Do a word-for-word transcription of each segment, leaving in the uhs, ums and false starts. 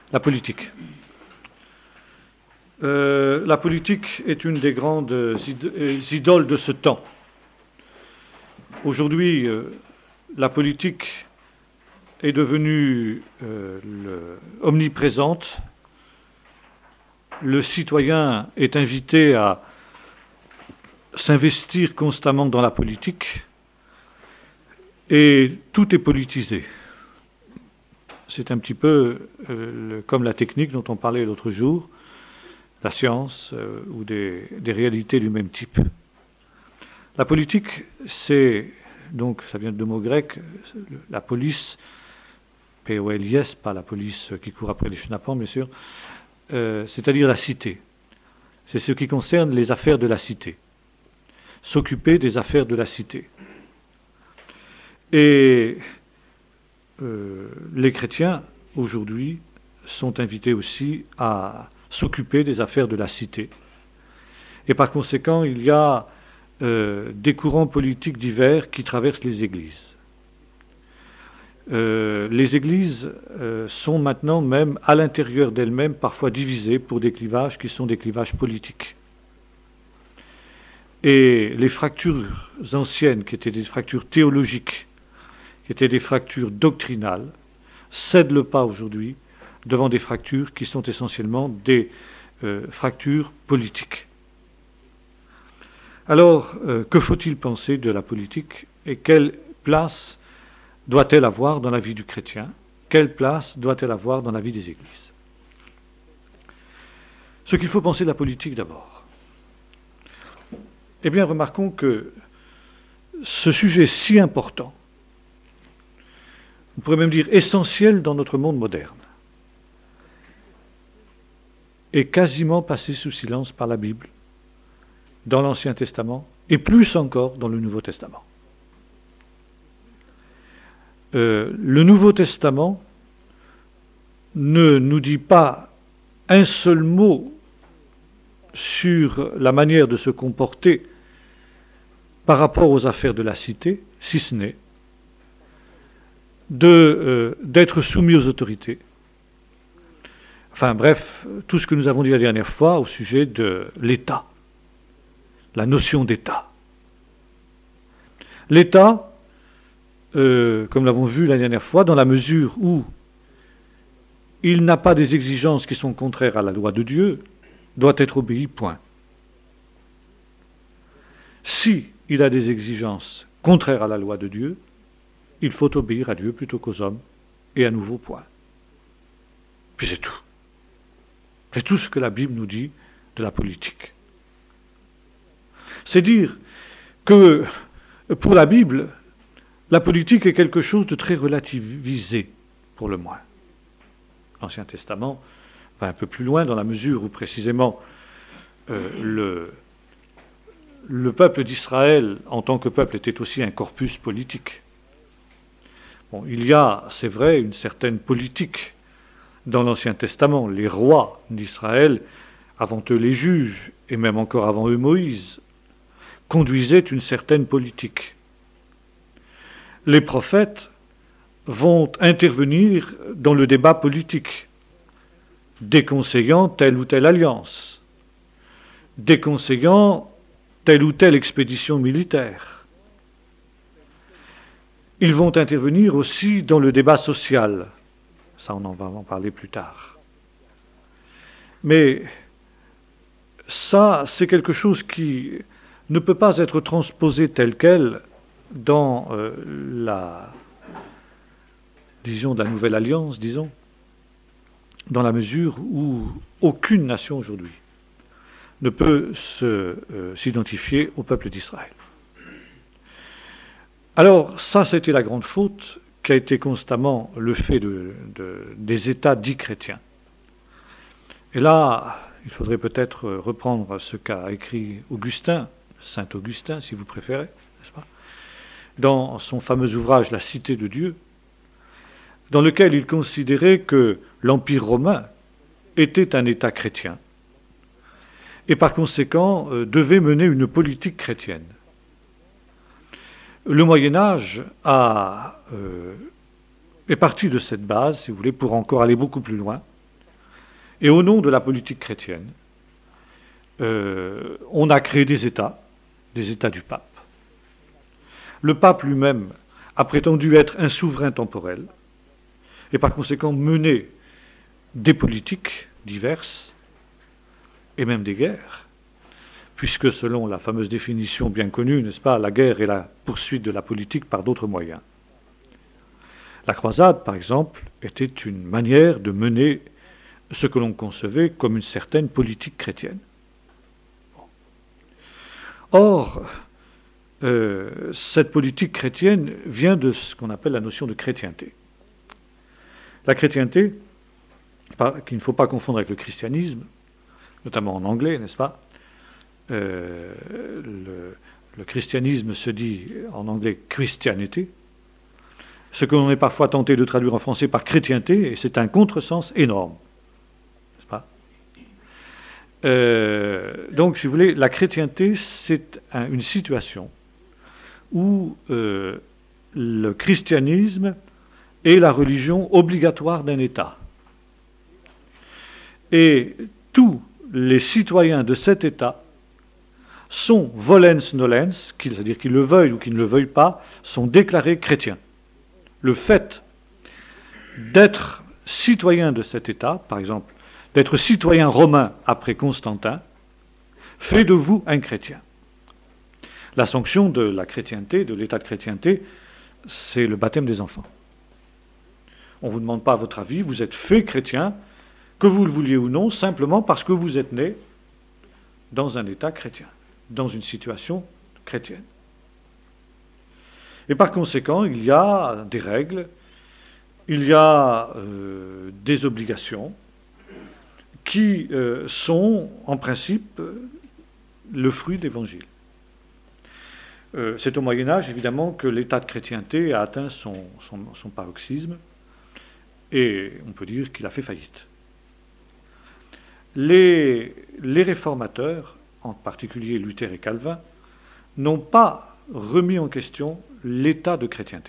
La politique. Euh, la politique est une des grandes id- idoles de ce temps. Aujourd'hui, euh, la politique est devenue euh, le, omniprésente. Le citoyen est invité à s'investir constamment dans la politique et tout est politisé. C'est un petit peu euh, le, comme la technique dont on parlait l'autre jour, la science euh, ou des, des réalités du même type. La politique, c'est, donc ça vient de mots grecs, la police, P O L I S, pas la police qui court après les chenapans, bien sûr, euh, c'est-à-dire la cité. C'est ce qui concerne les affaires de la cité. S'occuper des affaires de la cité. Et euh, les chrétiens, aujourd'hui, sont invités aussi à s'occuper des affaires de la cité. Et par conséquent, il y a euh, des courants politiques divers qui traversent les églises. Euh, les églises euh, sont maintenant même à l'intérieur d'elles-mêmes parfois divisées pour des clivages qui sont des clivages politiques. Et les fractures anciennes, qui étaient des fractures théologiques, qui étaient des fractures doctrinales, cèdent le pas aujourd'hui devant des fractures qui sont essentiellement des euh, fractures politiques. Alors, euh, que faut-il penser de la politique et quelle place doit-elle avoir dans la vie du chrétien? Quelle place doit-elle avoir dans la vie des églises? Ce qu'il faut penser de la politique d'abord. Eh bien, remarquons que ce sujet si important, on pourrait même dire essentiel dans notre monde moderne, est quasiment passé sous silence par la Bible, dans l'Ancien Testament, et plus encore dans le Nouveau Testament. Euh, le Nouveau Testament ne nous dit pas un seul mot sur la manière de se comporter par rapport aux affaires de la cité, si ce n'est de, euh, d'être soumis aux autorités. Enfin bref, tout ce que nous avons dit la dernière fois au sujet de l'État, la notion d'État. L'État, euh, comme l'avons vu la dernière fois, dans la mesure où il n'a pas des exigences qui sont contraires à la loi de Dieu, doit être obéi, point. Si il a des exigences contraires à la loi de Dieu, il faut obéir à Dieu plutôt qu'aux hommes, et à nouveau, point. Puis c'est tout. C'est tout ce que la Bible nous dit de la politique. C'est dire que, pour la Bible, la politique est quelque chose de très relativisé, pour le moins. L'Ancien Testament va un peu plus loin dans la mesure où, précisément, euh, le, le peuple d'Israël, en tant que peuple, était aussi un corpus politique. Bon, il y a, c'est vrai, une certaine politique dans l'Ancien Testament. Les rois d'Israël, avant eux les juges, et même encore avant eux Moïse, conduisaient une certaine politique. Les prophètes vont intervenir dans le débat politique, déconseillant telle ou telle alliance, déconseillant telle ou telle expédition militaire. Ils vont intervenir aussi dans le débat social. Ça, on en va en parler plus tard. Mais ça, c'est quelque chose qui ne peut pas être transposé tel quel dans euh, la, disons, de la nouvelle alliance, disons, dans la mesure où aucune nation aujourd'hui ne peut se, euh, s'identifier au peuple d'Israël. Alors, ça, c'était la grande faute qui a été constamment le fait de, de, des États dits chrétiens. Et là, il faudrait peut-être reprendre ce qu'a écrit Augustin, Saint Augustin, si vous préférez, n'est-ce pas, dans son fameux ouvrage La Cité de Dieu, dans lequel il considérait que l'Empire romain était un État chrétien, et par conséquent euh, devait mener une politique chrétienne. Le Moyen-Âge a, euh, est parti de cette base, si vous voulez, pour encore aller beaucoup plus loin, Et au nom de la politique chrétienne, euh, on a créé des États, des États du pape. Le pape lui-même a prétendu être un souverain temporel et par conséquent mener des politiques diverses et même des guerres, puisque selon la fameuse définition bien connue, n'est-ce pas, la guerre est la poursuite de la politique par d'autres moyens. La croisade, par exemple, était une manière de mener ce que l'on concevait comme une certaine politique chrétienne. Or, euh, cette politique chrétienne vient de ce qu'on appelle la notion de chrétienté. La chrétienté, qu'il ne faut pas confondre avec le christianisme, notamment en anglais, n'est-ce pas? euh, le, le christianisme se dit en anglais Christianity, ce que l'on est parfois tenté de traduire en français par chrétienté, et c'est un contresens énorme. N'est-ce pas? Euh, donc, si vous voulez, la chrétienté, c'est un, une situation où euh, le christianisme est la religion obligatoire d'un État. Et tous les citoyens de cet État sont volens nolens, c'est-à-dire qu'ils le veuillent ou qu'ils ne le veuillent pas, sont déclarés chrétiens. Le fait d'être citoyen de cet État, par exemple, d'être citoyen romain après Constantin, fait de vous un chrétien. La sanction de la chrétienté, de l'état de chrétienté, c'est le baptême des enfants. On ne vous demande pas votre avis, vous êtes fait chrétien, que vous le vouliez ou non, simplement parce que vous êtes né dans un état chrétien, dans une situation chrétienne. Et par conséquent, il y a des règles, il y a euh, des obligations qui euh, sont, en principe, le fruit de l'Évangile. Euh, c'est au Moyen-Âge, évidemment, que l'état de chrétienté a atteint son, son, son paroxysme, et on peut dire qu'il a fait faillite. Les, les réformateurs, en particulier Luther et Calvin, n'ont pas remis en question l'état de chrétienté.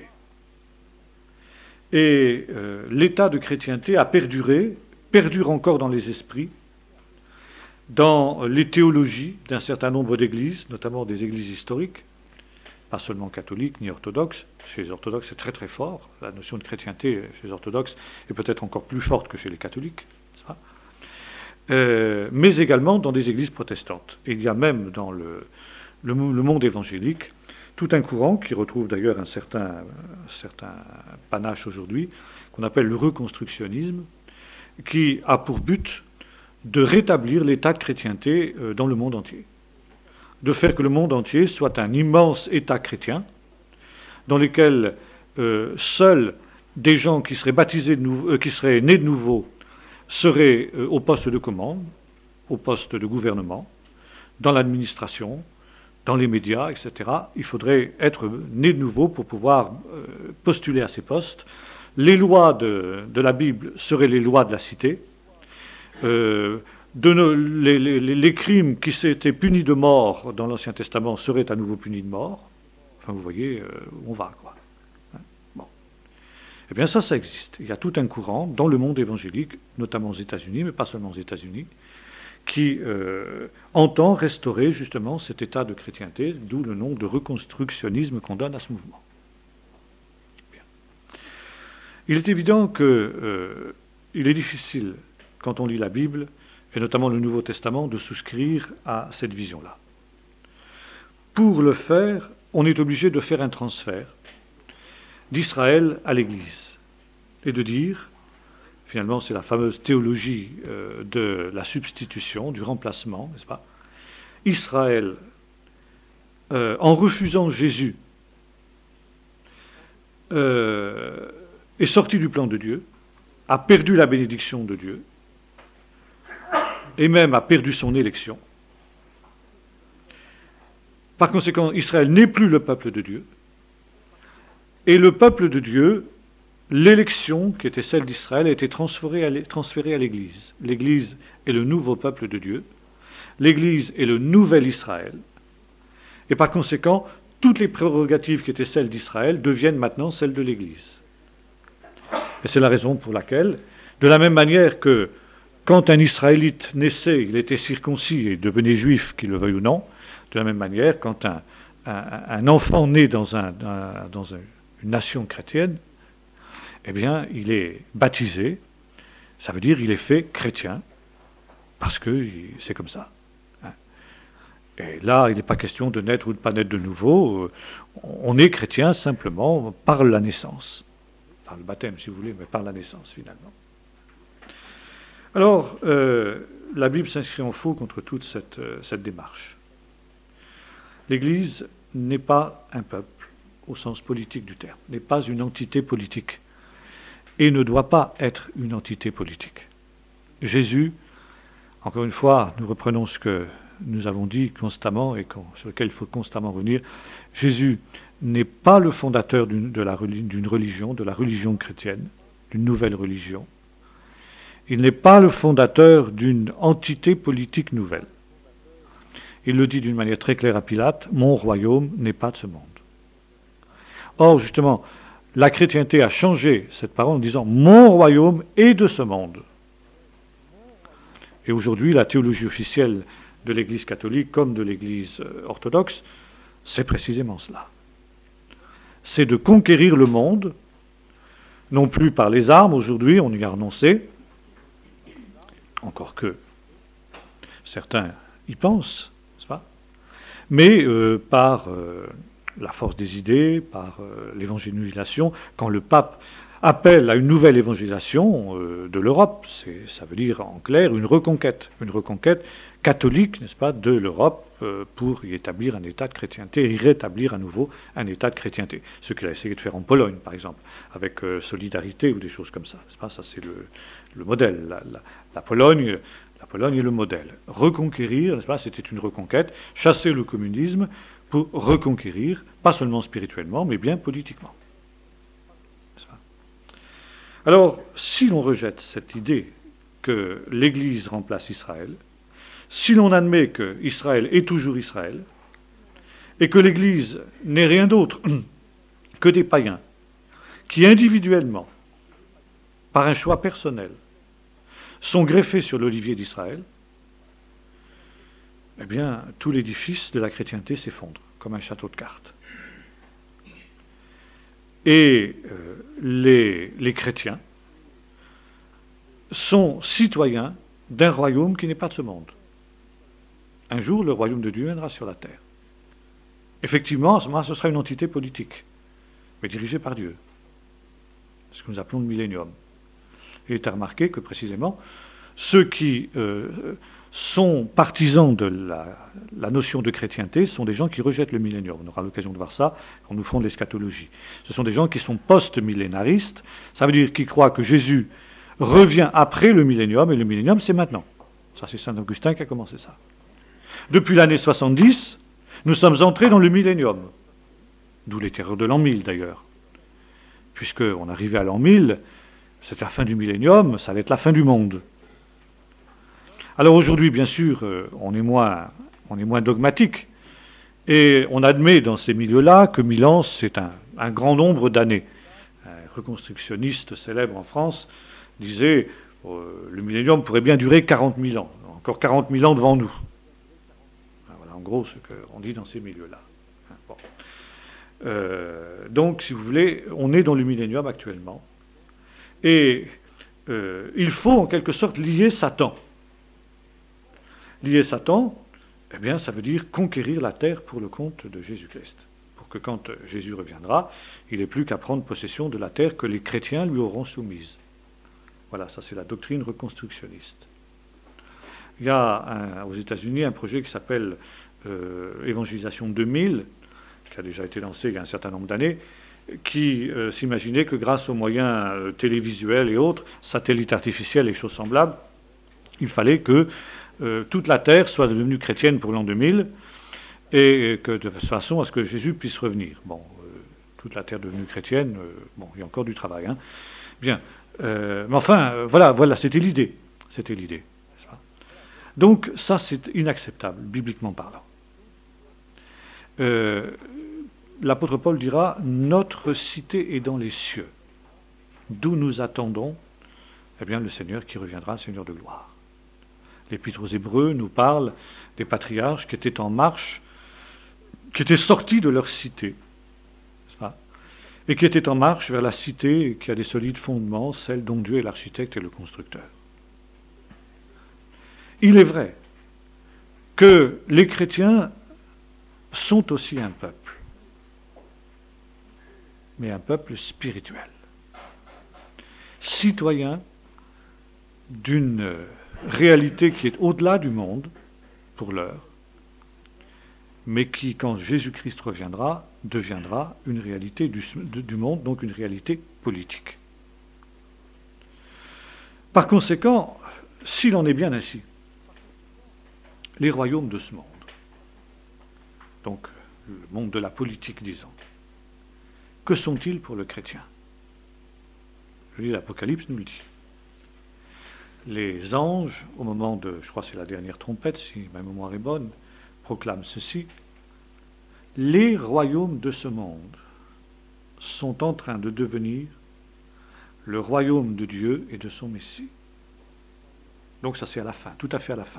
Et euh, l'état de chrétienté a perduré, perdure encore dans les esprits, dans les théologies d'un certain nombre d'églises, notamment des églises historiques, pas seulement catholiques ni orthodoxes. Chez les orthodoxes, c'est très très fort. La notion de chrétienté chez les orthodoxes est peut-être encore plus forte que chez les catholiques. Ça. Euh, mais également dans des églises protestantes. Et il y a même dans le, le, le monde évangélique tout un courant qui retrouve d'ailleurs un certain, un certain panache aujourd'hui, qu'on appelle le reconstructionnisme, qui a pour but de rétablir l'état de chrétienté dans le monde entier. De faire que le monde entier soit un immense État chrétien, dans lequel euh, seuls des gens qui seraient baptisés de nouveau, euh, qui seraient nés de nouveau, seraient euh, au poste de commande, au poste de gouvernement, dans l'administration, dans les médias, et cetera. Il faudrait être né de nouveau pour pouvoir euh, postuler à ces postes. Les lois de, de la Bible seraient les lois de la cité. Euh, de nos, les, les, les crimes qui s'étaient punis de mort dans l'Ancien Testament seraient à nouveau punis de mort. Enfin, vous voyez euh, où on va, quoi. Hein, bon. Eh bien, ça, ça existe. Il y a tout un courant dans le monde évangélique, notamment aux États-Unis, mais pas seulement aux États-Unis, qui euh, entend restaurer justement cet état de chrétienté, d'où le nom de reconstructionnisme qu'on donne à ce mouvement. Bien. Il est évident que euh, il est difficile, quand on lit la Bible, et notamment le Nouveau Testament, de souscrire à cette vision-là. Pour le faire, on est obligé de faire un transfert d'Israël à l'Église, et de dire, finalement c'est la fameuse théologie euh, de la substitution, du remplacement, n'est-ce pas? Israël, euh, en refusant Jésus, euh, est sorti du plan de Dieu, a perdu la bénédiction de Dieu, et même a perdu son élection. Par conséquent, Israël n'est plus le peuple de Dieu, et le peuple de Dieu, l'élection qui était celle d'Israël, a été transférée à l'Église. L'Église est le nouveau peuple de Dieu, l'Église est le nouvel Israël, et par conséquent, toutes les prérogatives qui étaient celles d'Israël deviennent maintenant celles de l'Église. Et c'est la raison pour laquelle, de la même manière que quand un Israélite naissait, il était circoncis et devenait juif, qu'il le veuille ou non. De la même manière, quand un, un, un enfant naît dans, un, un, dans un, une nation chrétienne, eh bien, il est baptisé, ça veut dire qu'il est fait chrétien, parce que c'est comme ça. Et là, il n'est pas question de naître ou de ne pas naître de nouveau. On est chrétien simplement par la naissance. Par le baptême, si vous voulez, mais par la naissance, finalement. Alors, euh, la Bible s'inscrit en faux contre toute cette, euh, cette démarche. L'Église n'est pas un peuple, au sens politique du terme, n'est pas une entité politique, et ne doit pas être une entité politique. Jésus, encore une fois, nous reprenons ce que nous avons dit constamment et sur lequel il faut constamment revenir, Jésus n'est pas le fondateur d'une, de la, d'une religion, de la religion chrétienne, d'une nouvelle religion. Il n'est pas le fondateur d'une entité politique nouvelle. Il le dit d'une manière très claire à Pilate, mon royaume n'est pas de ce monde. Or, justement, la chrétienté a changé cette parole en disant mon royaume est de ce monde. Et aujourd'hui, la théologie officielle de l'Église catholique comme de l'Église orthodoxe, c'est précisément cela. C'est de conquérir le monde, non plus par les armes, aujourd'hui on y a renoncé, encore que certains y pensent, n'est-ce pas, mais euh, par euh, la force des idées, par euh, l'évangélisation, quand le pape appelle à une nouvelle évangélisation euh, de l'Europe, c'est, ça veut dire en clair une reconquête, une reconquête catholique, n'est-ce pas, de l'Europe euh, pour y établir un état de chrétienté, y rétablir à nouveau un état de chrétienté. Ce qu'il a essayé de faire en Pologne, par exemple, avec euh, Solidarité ou des choses comme ça, n'est-ce pas, ça c'est le, le modèle. La, la, la Pologne, la Pologne est le modèle. Reconquérir, n'est-ce pas, c'était une reconquête, chasser le communisme pour reconquérir, pas seulement spirituellement, mais bien politiquement. Alors, si l'on rejette cette idée que l'Église remplace Israël, si l'on admet que Israël est toujours Israël, et que l'Église n'est rien d'autre que des païens qui individuellement, par un choix personnel, sont greffés sur l'olivier d'Israël, eh bien, tout l'édifice de la chrétienté s'effondre, comme un château de cartes. Et euh, les, les chrétiens sont citoyens d'un royaume qui n'est pas de ce monde. Un jour, le royaume de Dieu viendra sur la terre. Effectivement, à ce moment-là, ce sera une entité politique, mais dirigée par Dieu. Ce que nous appelons le millénium. Il est à remarquer que, précisément, ceux qui euh, sont partisans de la, la notion de chrétienté sont des gens qui rejettent le millénium. On aura l'occasion de voir ça quand nous ferons de l'eschatologie. Ce sont des gens qui sont post-millénaristes, ça veut dire qu'ils croient que Jésus revient après le millénium, et le millénium c'est maintenant. Ça c'est saint Augustin qui a commencé ça. Depuis l'année soixante-dix, nous sommes entrés dans le millénium, d'où les terreurs de l'an mille d'ailleurs. Puisqu'on arrivait à l'an mille, c'est la fin du millénium, ça allait être la fin du monde. Alors aujourd'hui, bien sûr, on est moins, on est moins dogmatique, et on admet dans ces milieux-là que mille ans, c'est un, un grand nombre d'années. Un reconstructionniste célèbre en France disait euh, le millénium pourrait bien durer quarante mille ans, encore quarante mille ans devant nous. Voilà en gros ce qu'on dit dans ces milieux-là. Bon. Euh, donc, si vous voulez, on est dans le millénium actuellement, et euh, il faut en quelque sorte lier Satan. Lier Satan, eh bien, ça veut dire conquérir la terre pour le compte de Jésus-Christ. Pour que quand Jésus reviendra, il n'ait plus qu'à prendre possession de la terre que les chrétiens lui auront soumise. Voilà, ça c'est la doctrine reconstructionniste. Il y a un, aux États-Unis un projet qui s'appelle euh, Évangélisation deux mille, qui a déjà été lancé il y a un certain nombre d'années, qui euh, s'imaginait que grâce aux moyens euh, télévisuels et autres, satellites artificiels et choses semblables, il fallait que euh, toute la terre soit devenue chrétienne pour l'an deux mille, et que de façon à ce que Jésus puisse revenir. Bon, euh, toute la terre devenue chrétienne, euh, bon, il y a encore du travail, hein. Bien. Euh, mais enfin, euh, voilà, voilà, c'était l'idée. C'était l'idée. Donc, ça, c'est inacceptable, bibliquement parlant. Euh, l'apôtre Paul dira, notre cité est dans les cieux, d'où nous attendons, eh bien, le Seigneur qui reviendra, le Seigneur de gloire. L'Épître aux Hébreux nous parle des patriarches qui étaient en marche, qui étaient sortis de leur cité, n'est-ce pas, et qui étaient en marche vers la cité qui a des solides fondements, celle dont Dieu est l'architecte et le constructeur. Il est vrai que les chrétiens sont aussi un peuple, mais un peuple spirituel, citoyen d'une réalité qui est au-delà du monde, pour l'heure, mais qui, quand Jésus-Christ reviendra, deviendra une réalité du, du monde, donc une réalité politique. Par conséquent, s'il en est bien ainsi, les royaumes de ce monde, donc le monde de la politique, disons, que sont-ils pour le chrétien? Je lis l'Apocalypse nous le dit. Les anges, au moment de, je crois que c'est la dernière trompette, si ma mémoire est bonne, proclament ceci: les royaumes de ce monde sont en train de devenir le royaume de Dieu et de son Messie. Donc ça c'est à la fin, tout à fait à la fin.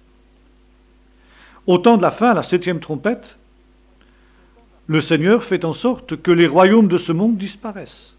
Au temps de la fin, à la septième trompette, le Seigneur fait en sorte que les royaumes de ce monde disparaissent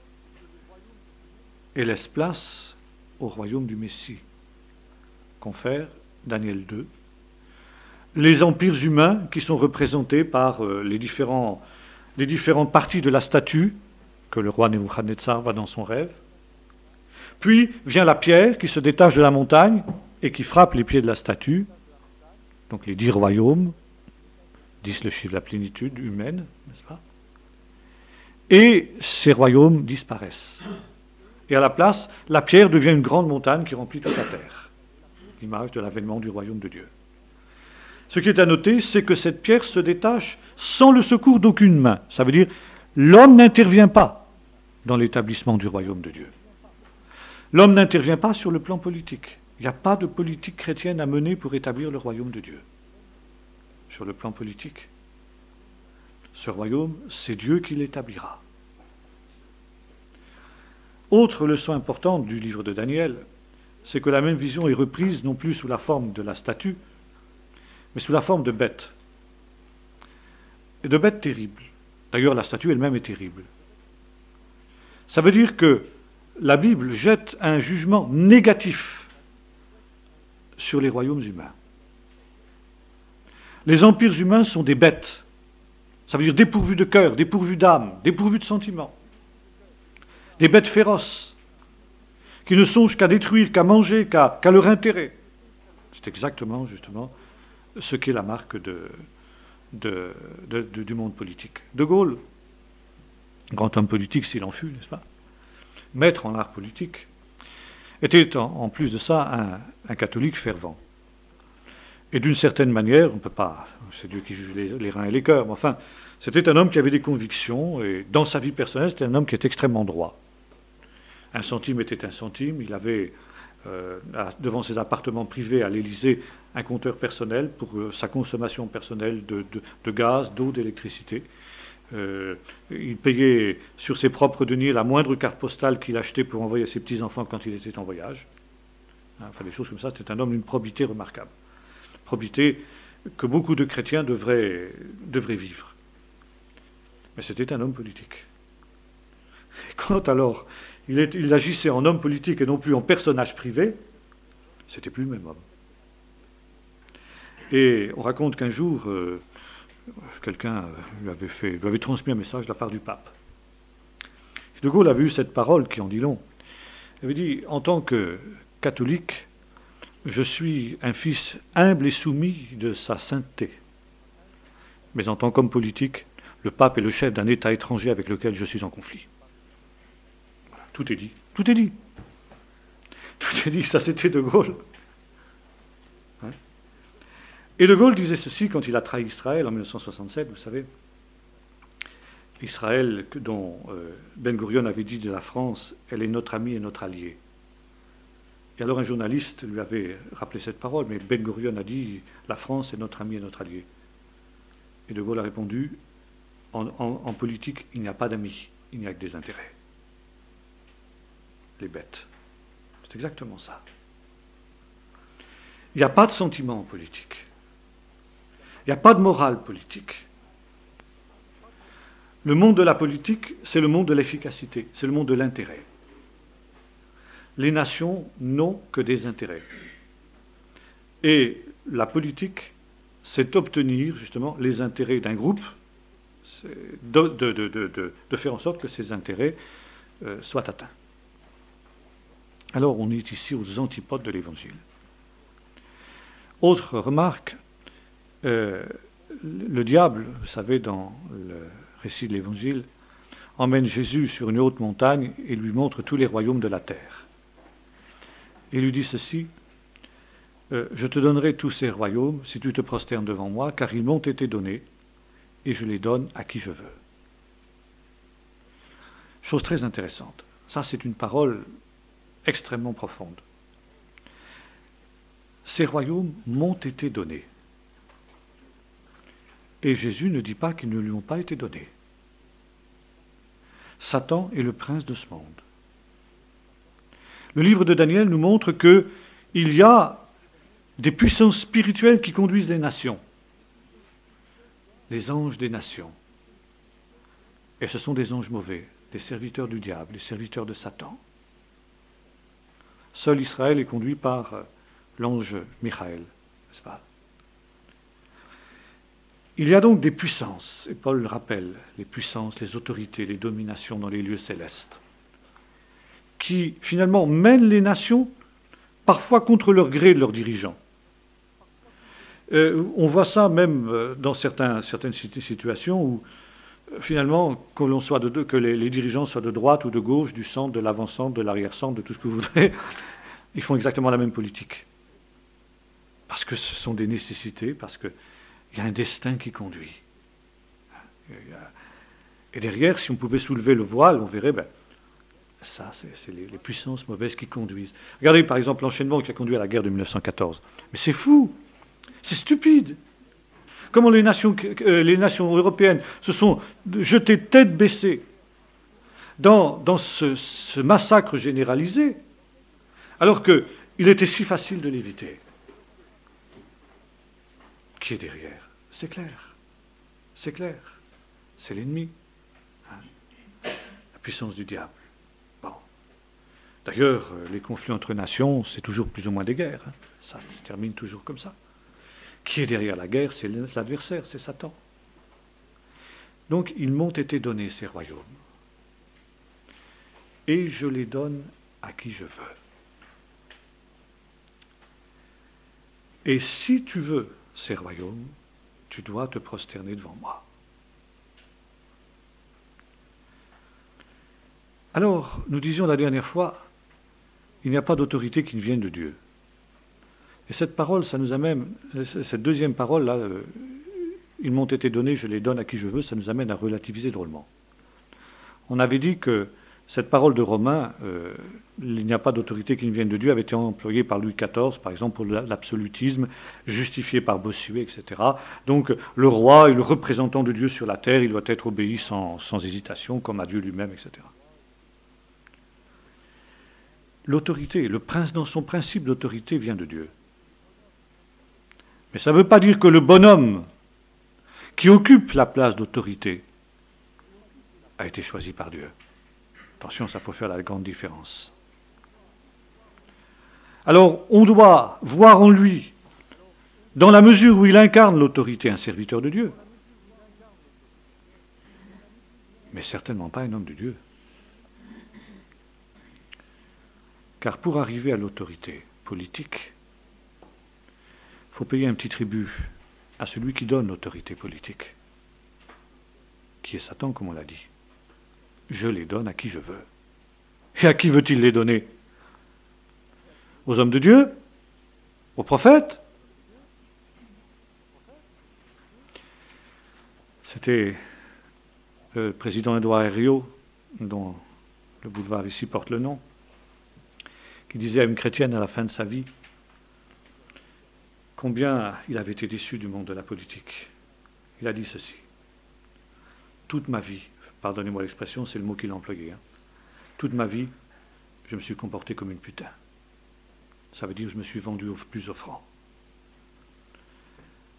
et laisse place au royaume du Messie, confère Daniel deux. Les empires humains qui sont représentés par euh, les, différents, les différentes parties de la statue que le roi Nebuchadnezzar va dans son rêve. Puis vient la pierre qui se détache de la montagne et qui frappe les pieds de la statue, donc les dix royaumes, dix le chiffre de la plénitude humaine, n'est-ce pas? Et ces royaumes disparaissent. Et à la place, la pierre devient une grande montagne qui remplit toute la terre. L'image de l'avènement du royaume de Dieu. Ce qui est à noter, c'est que cette pierre se détache sans le secours d'aucune main. Ça veut dire, l'homme n'intervient pas dans l'établissement du royaume de Dieu. L'homme n'intervient pas sur le plan politique. Il n'y a pas de politique chrétienne à mener pour établir le royaume de Dieu. Sur le plan politique, ce royaume, c'est Dieu qui l'établira. Autre leçon importante du livre de Daniel, c'est que la même vision est reprise non plus sous la forme de la statue, mais sous la forme de bêtes. Et de bêtes terribles. D'ailleurs, la statue elle-même est terrible. Ça veut dire que la Bible jette un jugement négatif sur les royaumes humains. Les empires humains sont des bêtes. Ça veut dire dépourvus de cœur, dépourvus d'âme, dépourvus de sentiments. Des bêtes féroces, qui ne songent qu'à détruire, qu'à manger, qu'à, qu'à leur intérêt. C'est exactement, justement, ce qu'est la marque de, de, de, de, du monde politique. De Gaulle, grand homme politique s'il en fut, n'est-ce pas, maître en art politique, était en, en plus de ça un, un catholique fervent. Et d'une certaine manière, on ne peut pas, c'est Dieu qui juge les, les reins et les cœurs, mais enfin, c'était un homme qui avait des convictions, et dans sa vie personnelle, c'était un homme qui était extrêmement droit. Un centime était un centime, il avait, euh, devant ses appartements privés à l'Élysée, un compteur personnel pour euh, sa consommation personnelle de, de, de gaz, d'eau, d'électricité. Euh, il payait sur ses propres deniers la moindre carte postale qu'il achetait pour envoyer à ses petits-enfants quand il était en voyage. Enfin, des choses comme ça, c'était un homme d'une probité remarquable. Probité que beaucoup de chrétiens devraient, devraient vivre. Mais c'était un homme politique. Et quand alors il, est, il agissait en homme politique et non plus en personnage privé, c'était plus le même homme. Et on raconte qu'un jour, euh, quelqu'un lui avait, fait, lui avait transmis un message de la part du pape. De Gaulle avait eu cette parole qui en dit long. Il avait dit, en tant que catholique, je suis un fils humble et soumis de sa sainteté. Mais en tant qu'homme politique, le pape est le chef d'un État étranger avec lequel je suis en conflit. Voilà, tout est dit. Tout est dit. Tout est dit, ça c'était De Gaulle. Hein? Et De Gaulle disait ceci quand il a trahi Israël en mille neuf cent soixante-sept, vous savez. Israël, dont euh, Ben Gurion avait dit de la France, elle est notre amie et notre allié. Et alors un journaliste lui avait rappelé cette parole, mais Ben Gurion a dit, la France est notre ami et notre allié. Et De Gaulle a répondu, en, en, en politique, il n'y a pas d'amis, il n'y a que des intérêts. Les bêtes. C'est exactement ça. Il n'y a pas de sentiment politique. Il n'y a pas de morale politique. Le monde de la politique, c'est le monde de l'efficacité, c'est le monde de l'intérêt. Les nations n'ont que des intérêts. Et la politique, c'est obtenir justement les intérêts d'un groupe, de, de, de, de, de faire en sorte que ces intérêts euh, soient atteints. Alors on est ici aux antipodes de l'Évangile. Autre remarque, euh, le diable, vous savez, dans le récit de l'Évangile, emmène Jésus sur une haute montagne et lui montre tous les royaumes de la terre. Il lui dit ceci, euh, je te donnerai tous ces royaumes si tu te prosternes devant moi, car ils m'ont été donnés, et je les donne à qui je veux. Chose très intéressante. Ça, c'est une parole extrêmement profonde. Ces royaumes m'ont été donnés. Et Jésus ne dit pas qu'ils ne lui ont pas été donnés. Satan est le prince de ce monde. Le livre de Daniel nous montre qu'il y a des puissances spirituelles qui conduisent les nations. Les anges des nations. Et ce sont des anges mauvais, des serviteurs du diable, des serviteurs de Satan. Seul Israël est conduit par l'ange Michael, n'est-ce pas? Il y a donc des puissances, et Paul le rappelle, les puissances, les autorités, les dominations dans les lieux célestes, qui finalement mènent les nations parfois contre leur gré de leurs dirigeants. Euh, on voit ça même dans certains, certaines situations où finalement que, l'on soit de, que les, les dirigeants soient de droite ou de gauche, du centre, de l'avant-centre, de l'arrière-centre, de tout ce que vous voudrez, ils font exactement la même politique. Parce que ce sont des nécessités, parce qu'il y a un destin qui conduit. Et derrière, si on pouvait soulever le voile, on verrait, ben, ça, c'est, c'est les, les puissances mauvaises qui conduisent. Regardez par exemple l'enchaînement qui a conduit à la guerre de mille neuf cent quatorze. Mais c'est fou, c'est stupide. Comment les nations, euh, les nations européennes se sont jetées tête baissée dans, dans ce, ce massacre généralisé, alors qu'il était si facile de l'éviter. Qui est derrière? C'est clair. C'est clair. C'est l'ennemi. Hein? La puissance du diable. Bon. D'ailleurs, les conflits entre nations, c'est toujours plus ou moins des guerres. Hein? Ça se termine toujours comme ça. Qui est derrière la guerre? C'est l'adversaire, c'est Satan. Donc, ils m'ont été donnés, ces royaumes. Et je les donne à qui je veux. Et si tu veux ces royaumes, tu dois te prosterner devant moi. Alors, nous disions la dernière fois, il n'y a pas d'autorité qui ne vienne de Dieu. Et cette parole, ça nous amène, cette deuxième parole, là, euh, ils m'ont été donnés, je les donne à qui je veux, ça nous amène à relativiser drôlement. On avait dit que cette parole de Romains, euh, il n'y a pas d'autorité qui ne vienne de Dieu, avait été employée par Louis quatorze, par exemple, pour l'absolutisme, justifié par Bossuet, et cetera. Donc, le roi est le représentant de Dieu sur la terre, il doit être obéi sans, sans hésitation, comme à Dieu lui-même, et cetera. L'autorité, le prince dans son principe d'autorité vient de Dieu. Mais ça ne veut pas dire que le bonhomme qui occupe la place d'autorité a été choisi par Dieu. Attention, ça faut faire la grande différence. Alors, on doit voir en lui, dans la mesure où il incarne l'autorité, un serviteur de Dieu, mais certainement pas un homme de Dieu. Car pour arriver à l'autorité politique, il faut payer un petit tribut à celui qui donne l'autorité politique, qui est Satan, comme on l'a dit. Je les donne à qui je veux. Et à qui veut-il les donner? Aux hommes de Dieu? Aux prophètes? C'était le président Édouard Herriot, dont le boulevard ici porte le nom, qui disait à une chrétienne à la fin de sa vie combien il avait été déçu du monde de la politique. Il a dit ceci: toute ma vie, pardonnez-moi l'expression, c'est le mot qu'il a employé, hein, toute ma vie, je me suis comporté comme une putain. Ça veut dire que je me suis vendu au plus offrant.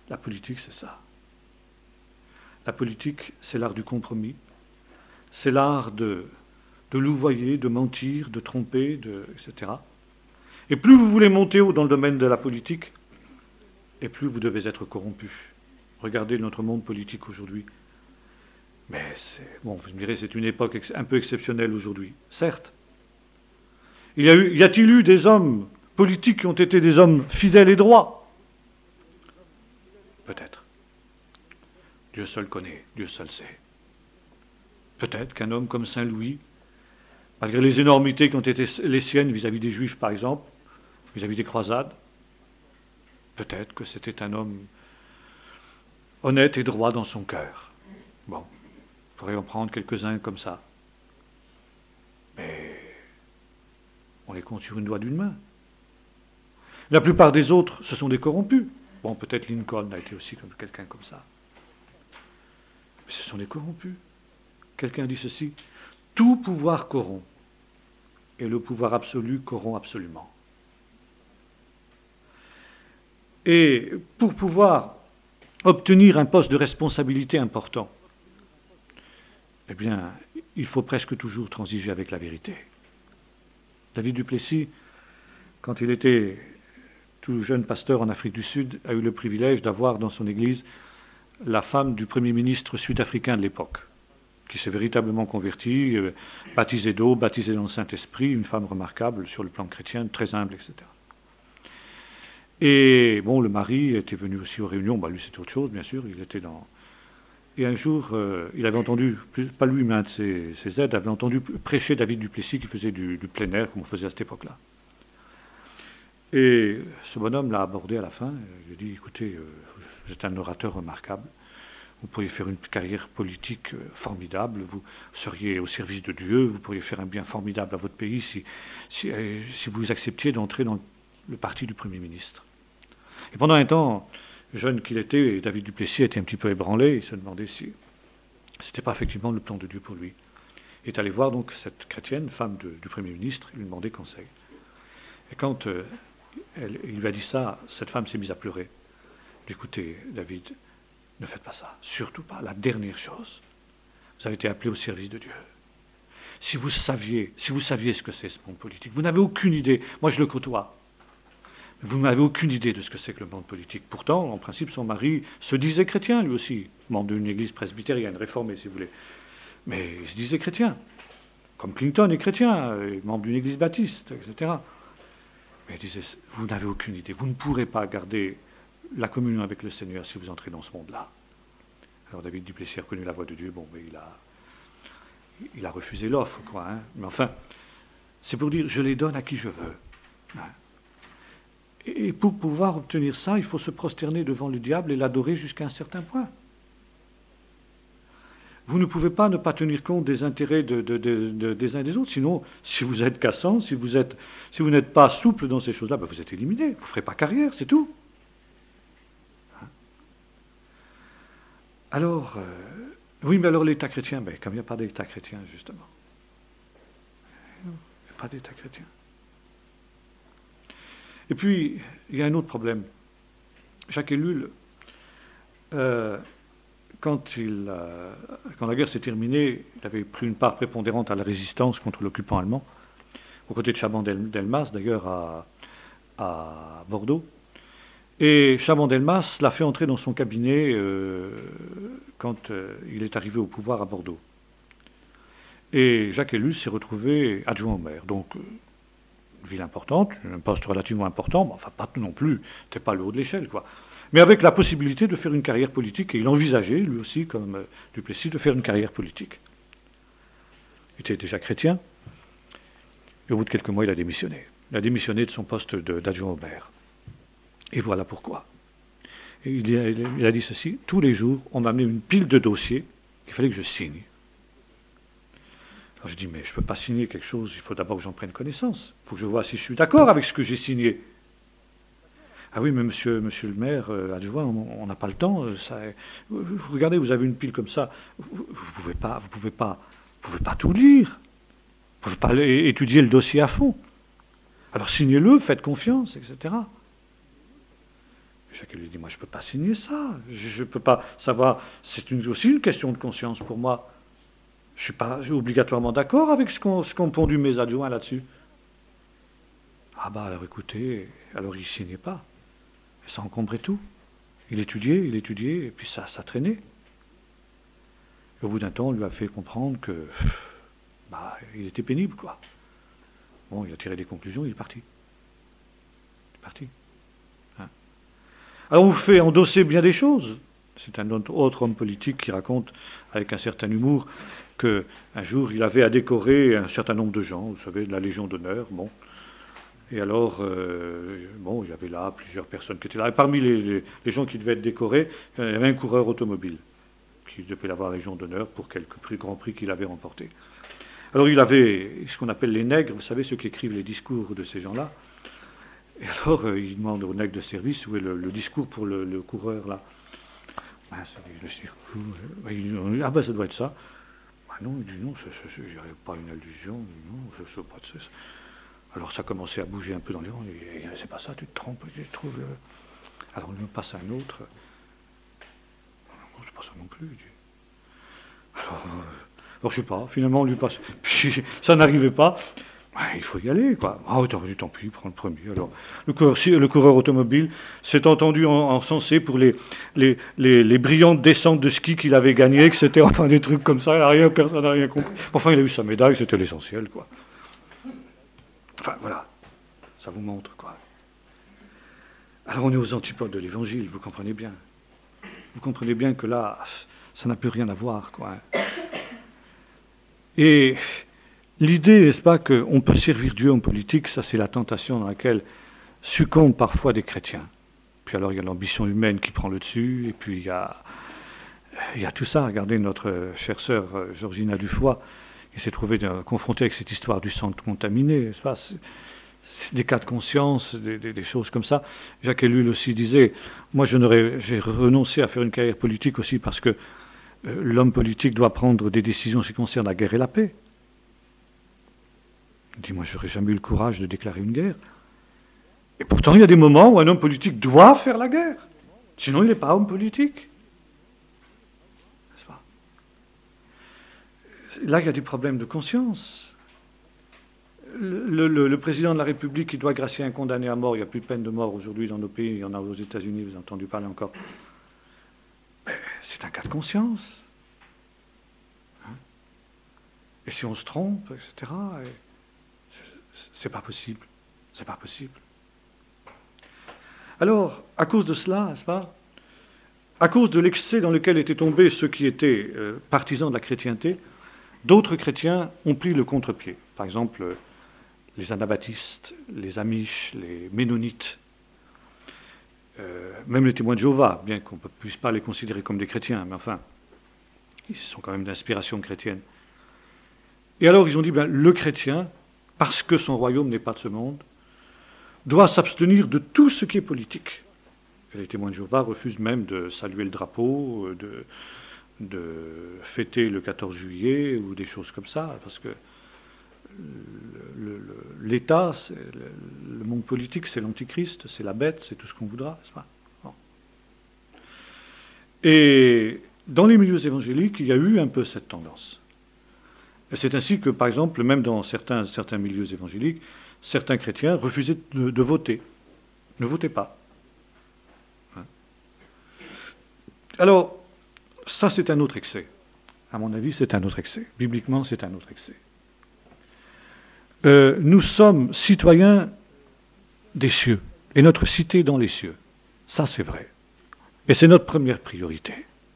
La politique, c'est ça. La politique, c'est l'art du compromis. C'est l'art de, de louvoyer, de mentir, de tromper, de, et cetera. Et plus vous voulez monter haut dans le domaine de la politique, et plus vous devez être corrompu. Regardez notre monde politique aujourd'hui. Mais c'est, bon, vous me direz, c'est une époque ex- un peu exceptionnelle aujourd'hui. Certes. Il y a eu, y a-t-il eu des hommes politiques qui ont été des hommes fidèles et droits? Peut-être. Dieu seul connaît, Dieu seul sait. Peut-être qu'un homme comme Saint Louis, malgré les énormités qui ont été les siennes vis-à-vis des Juifs, par exemple, vis-à-vis des croisades, peut-être que c'était un homme honnête et droit dans son cœur. Bon, on pourrait en prendre quelques-uns comme ça. Mais on les compte sur une doigt d'une main. La plupart des autres, ce sont des corrompus. Bon, peut-être Lincoln a été aussi comme quelqu'un comme ça. Mais ce sont des corrompus. Quelqu'un dit ceci, tout pouvoir corrompt, et le pouvoir absolu corrompt absolument. Et pour pouvoir obtenir un poste de responsabilité important, eh bien, il faut presque toujours transiger avec la vérité. David du Plessis, quand il était tout jeune pasteur en Afrique du Sud, a eu le privilège d'avoir dans son église la femme du premier ministre sud-africain de l'époque, qui s'est véritablement convertie, euh, baptisée d'eau, baptisée dans le Saint-Esprit, une femme remarquable sur le plan chrétien, très humble, et cetera. Et bon, le mari était venu aussi aux réunions, bah, lui c'était autre chose, bien sûr, il était dans... Et un jour, euh, il avait entendu, plus, pas lui, mais un de ses, ses aides, avait entendu prêcher David du Plessis, qui faisait du, du plein air, comme on faisait à cette époque-là. Et ce bonhomme l'a abordé à la fin, il lui a dit, écoutez, euh, vous êtes un orateur remarquable, vous pourriez faire une carrière politique formidable, vous seriez au service de Dieu, vous pourriez faire un bien formidable à votre pays si, si, si vous acceptiez d'entrer dans le parti du Premier ministre. Et pendant un temps, jeune qu'il était, David du Plessis était un petit peu ébranlé, il se demandait si ce n'était pas effectivement le plan de Dieu pour lui. Il est allé voir donc cette chrétienne, femme de, du Premier ministre, il lui demandait conseil. Et quand euh, elle, il lui a dit ça, cette femme s'est mise à pleurer. Écoutez, David, ne faites pas ça, surtout pas. La dernière chose, vous avez été appelé au service de Dieu. Si vous saviez, si vous saviez ce que c'est ce monde politique, vous n'avez aucune idée. Moi, je le côtoie. Vous n'avez aucune idée de ce que c'est que le monde politique. Pourtant, en principe, son mari se disait chrétien, lui aussi, membre d'une église presbytérienne, réformée, si vous voulez. Mais il se disait chrétien, comme Clinton est chrétien, membre d'une église baptiste, et cetera. Mais il disait, vous n'avez aucune idée, vous ne pourrez pas garder la communion avec le Seigneur si vous entrez dans ce monde-là. Alors David du Plessis a reconnu la voix de Dieu, bon, mais il a, il a refusé l'offre, quoi. Hein. Mais enfin, c'est pour dire, je les donne à qui je veux. Hein. Et pour pouvoir obtenir ça, il faut se prosterner devant le diable et l'adorer jusqu'à un certain point. Vous ne pouvez pas ne pas tenir compte des intérêts de, de, de, de, des uns et des autres. Sinon, si vous êtes cassant, si vous, êtes, si vous n'êtes pas souple dans ces choses-là, ben vous êtes éliminé. Vous ne ferez pas carrière, c'est tout. Hein? Alors, euh, oui, mais alors l'État chrétien, ben, comme il n'y a pas d'État chrétien, justement. Il n'y a pas d'État chrétien. Et puis, il y a un autre problème. Jacques Ellul, euh, quand, il, euh, quand la guerre s'est terminée, il avait pris une part prépondérante à la résistance contre l'occupant allemand, aux côtés de Chaban-Delmas, d'ailleurs, à, à Bordeaux. Et Chaban-Delmas l'a fait entrer dans son cabinet euh, quand euh, il est arrivé au pouvoir à Bordeaux. Et Jacques Ellul s'est retrouvé adjoint au maire. Donc, euh, une ville importante, un poste relativement important, mais enfin pas non plus, c'était pas le haut de l'échelle, quoi. Mais avec la possibilité de faire une carrière politique, et il envisageait, lui aussi, comme euh, du Plessis, de faire une carrière politique. Il était déjà chrétien, et au bout de quelques mois, il a démissionné. Il a démissionné de son poste de, d'adjoint au maire. Et voilà pourquoi. Et il, a, il a dit ceci, tous les jours, on m'a amené une pile de dossiers, il fallait que je signe. Alors je dis, mais je ne peux pas signer quelque chose, il faut d'abord que j'en prenne connaissance. Il faut que je vois si je suis d'accord avec ce que j'ai signé. Ah oui, mais monsieur, monsieur le maire, euh, adjoint, on n'a pas le temps. Euh, ça, vous, vous, regardez, vous avez une pile comme ça, vous ne pouvez pas, vous pouvez pas, vous pouvez pas tout lire. Vous ne pouvez pas étudier le dossier à fond. Alors signez-le, faites confiance, et cetera. Jacques lui dit, moi je ne peux pas signer ça, je ne peux pas savoir, c'est une, aussi une question de conscience pour moi. Je ne suis pas obligatoirement d'accord avec ce qu'ont ce qu'ont pondu mes adjoints là-dessus. Ah bah alors écoutez, alors il ne signait pas. Et ça encombrait tout. Il étudiait, il étudiait, et puis ça, ça traînait. Et au bout d'un temps, on lui a fait comprendre que bah, il était pénible, quoi. Bon, il a tiré des conclusions, il est parti. Il est parti. Hein. Alors on vous fait endosser bien des choses. C'est un autre homme politique qui raconte avec un certain humour qu'un jour il avait à décorer un certain nombre de gens, vous savez, de la Légion d'honneur, bon. Et alors, euh, bon, il y avait là plusieurs personnes qui étaient là. Et parmi les, les, les gens qui devaient être décorés, il y avait un coureur automobile qui devait avoir la Légion d'honneur pour quelques prix, grands prix qu'il avait remportés. Alors il avait ce qu'on appelle les nègres, vous savez, ceux qui écrivent les discours de ces gens-là. Et alors euh, il demande aux nègres de service où est le, le discours pour le, le coureur là. Ah, le discours, euh, ah ben ça doit être ça. Ah non, il dit non, il n'y avait pas une allusion, non, je ne sais pas de ça. Alors ça commençait à bouger un peu dans les rangs, et c'est pas ça, tu te trompes, tu trouves. Le... Alors on lui passe à un autre. Non, c'est pas ça non plus. Alors, euh, alors je sais pas, finalement on lui passe. Puis ça n'arrivait pas. Ouais, il faut y aller, quoi. Ah, oh, tant pis, prends le premier. Alors, le coureur, le coureur automobile s'est entendu encensé pour les, les, les, les brillantes descentes de ski qu'il avait gagnées, que c'était enfin des trucs comme ça, il a rien, personne n'a rien compris. Enfin, il a eu sa médaille, c'était l'essentiel, quoi. Enfin, voilà, ça vous montre, quoi. Alors, on est aux antipodes de l'Évangile, vous comprenez bien. Vous comprenez bien que là, ça n'a plus rien à voir, quoi. Et l'idée, n'est-ce pas, qu'on peut servir Dieu en politique, ça c'est la tentation dans laquelle succombent parfois des chrétiens. Puis alors, il y a l'ambition humaine qui prend le dessus, et puis il y a, il y a tout ça. Regardez notre chère sœur Georgina Dufoy, qui s'est trouvée confrontée avec cette histoire du sang contaminé, n'est-ce pas? C'est des cas de conscience, des, des, des choses comme ça. Jacques Ellul aussi disait, moi je n'aurais, j'ai renoncé à faire une carrière politique aussi parce que euh, l'homme politique doit prendre des décisions qui concernent la guerre et la paix. Il dit, moi j'aurais jamais eu le courage de déclarer une guerre. Et pourtant il y a des moments où un homme politique doit faire la guerre. Sinon il n'est pas homme politique. Là, il y a des problèmes de conscience. Le, le, le président de la République qui doit gracier un condamné à mort, il n'y a plus de peine de mort aujourd'hui dans nos pays, il y en a aux États-Unis, vous avez entendu parler encore. Mais c'est un cas de conscience. Hein? Et si on se trompe, et cetera, et c'est pas possible. C'est pas possible. Alors, à cause de cela, n'est-ce pas, à cause de l'excès dans lequel étaient tombés ceux qui étaient euh, partisans de la chrétienté, d'autres chrétiens ont pris le contre-pied. Par exemple, les anabaptistes, les amish, les ménonites, euh, même les témoins de Jéhovah, bien qu'on ne puisse pas les considérer comme des chrétiens, mais enfin, ils sont quand même d'inspiration chrétienne. Et alors ils ont dit, ben, le chrétien, parce que son royaume n'est pas de ce monde, doit s'abstenir de tout ce qui est politique. Et les témoins de Jéhovah refusent même de saluer le drapeau, de... de fêter le quatorze juillet ou des choses comme ça, parce que l'État, le, le monde politique, c'est l'antichrist, c'est la bête, c'est tout ce qu'on voudra, n'est-ce pas? Bon. Et dans les milieux évangéliques, il y a eu un peu cette tendance. Et c'est ainsi que, par exemple, même dans certains, certains milieux évangéliques, certains chrétiens refusaient de, de voter. Ne votez pas. Hein? Alors, ça, c'est un autre excès. À mon avis, c'est un autre excès. Bibliquement, c'est un autre excès. Euh, nous sommes citoyens des cieux, et notre cité est dans les cieux. Ça, c'est vrai. Et c'est notre première priorité.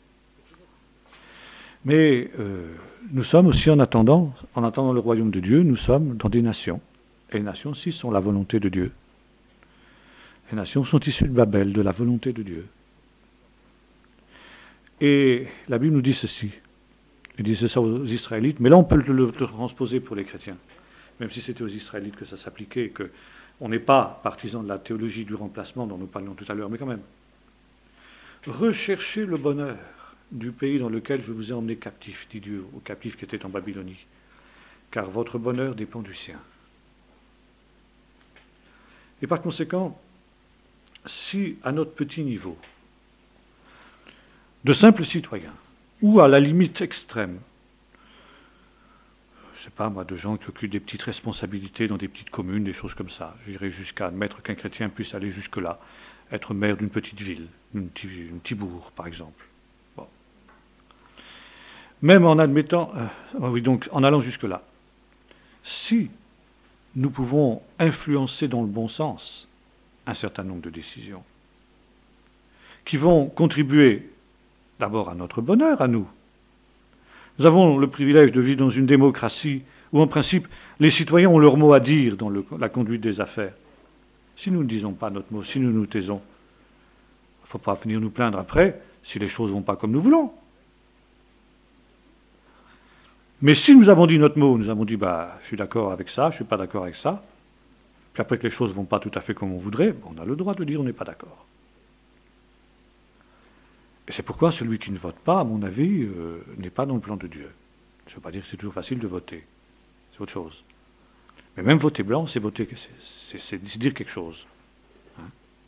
Mais euh, nous sommes aussi, en attendant, en attendant le royaume de Dieu, nous sommes dans des nations. Et les nations, aussi, sont la volonté de Dieu. Les nations sont issues de Babel, de la volonté de Dieu. Et la Bible nous dit ceci. Il disait ça aux Israélites, mais là on peut le, le transposer pour les chrétiens. Même si c'était aux Israélites que ça s'appliquait, qu'on n'est pas partisan de la théologie du remplacement dont nous parlions tout à l'heure, mais quand même. Recherchez le bonheur du pays dans lequel je vous ai emmené captif, dit Dieu, aux captifs qui étaient en Babylonie, car votre bonheur dépend du sien. Et par conséquent, si à notre petit niveau, de simples citoyens, ou à la limite extrême, je ne sais pas moi, de gens qui occupent des petites responsabilités dans des petites communes, des choses comme ça, j'irais jusqu'à admettre qu'un chrétien puisse aller jusque-là, être maire d'une petite ville, d'un petit, petit bourg par exemple. Bon. Même en admettant, euh, oui, donc en allant jusque-là, si nous pouvons influencer dans le bon sens un certain nombre de décisions, qui vont contribuer d'abord à notre bonheur, à nous. Nous avons le privilège de vivre dans une démocratie où, en principe, les citoyens ont leur mot à dire dans le, la conduite des affaires. Si nous ne disons pas notre mot, si nous nous taisons, il ne faut pas venir nous plaindre après si les choses ne vont pas comme nous voulons. Mais si nous avons dit notre mot, nous avons dit bah, je suis d'accord avec ça, je ne suis pas d'accord avec ça, puis après que les choses ne vont pas tout à fait comme on voudrait, on a le droit de dire on n'est pas d'accord. Et c'est pourquoi celui qui ne vote pas, à mon avis, euh, n'est pas dans le plan de Dieu. Je ne veux pas dire que c'est toujours facile de voter, c'est autre chose. Mais même voter blanc, c'est voter, c'est, c'est, c'est dire quelque chose. Hein.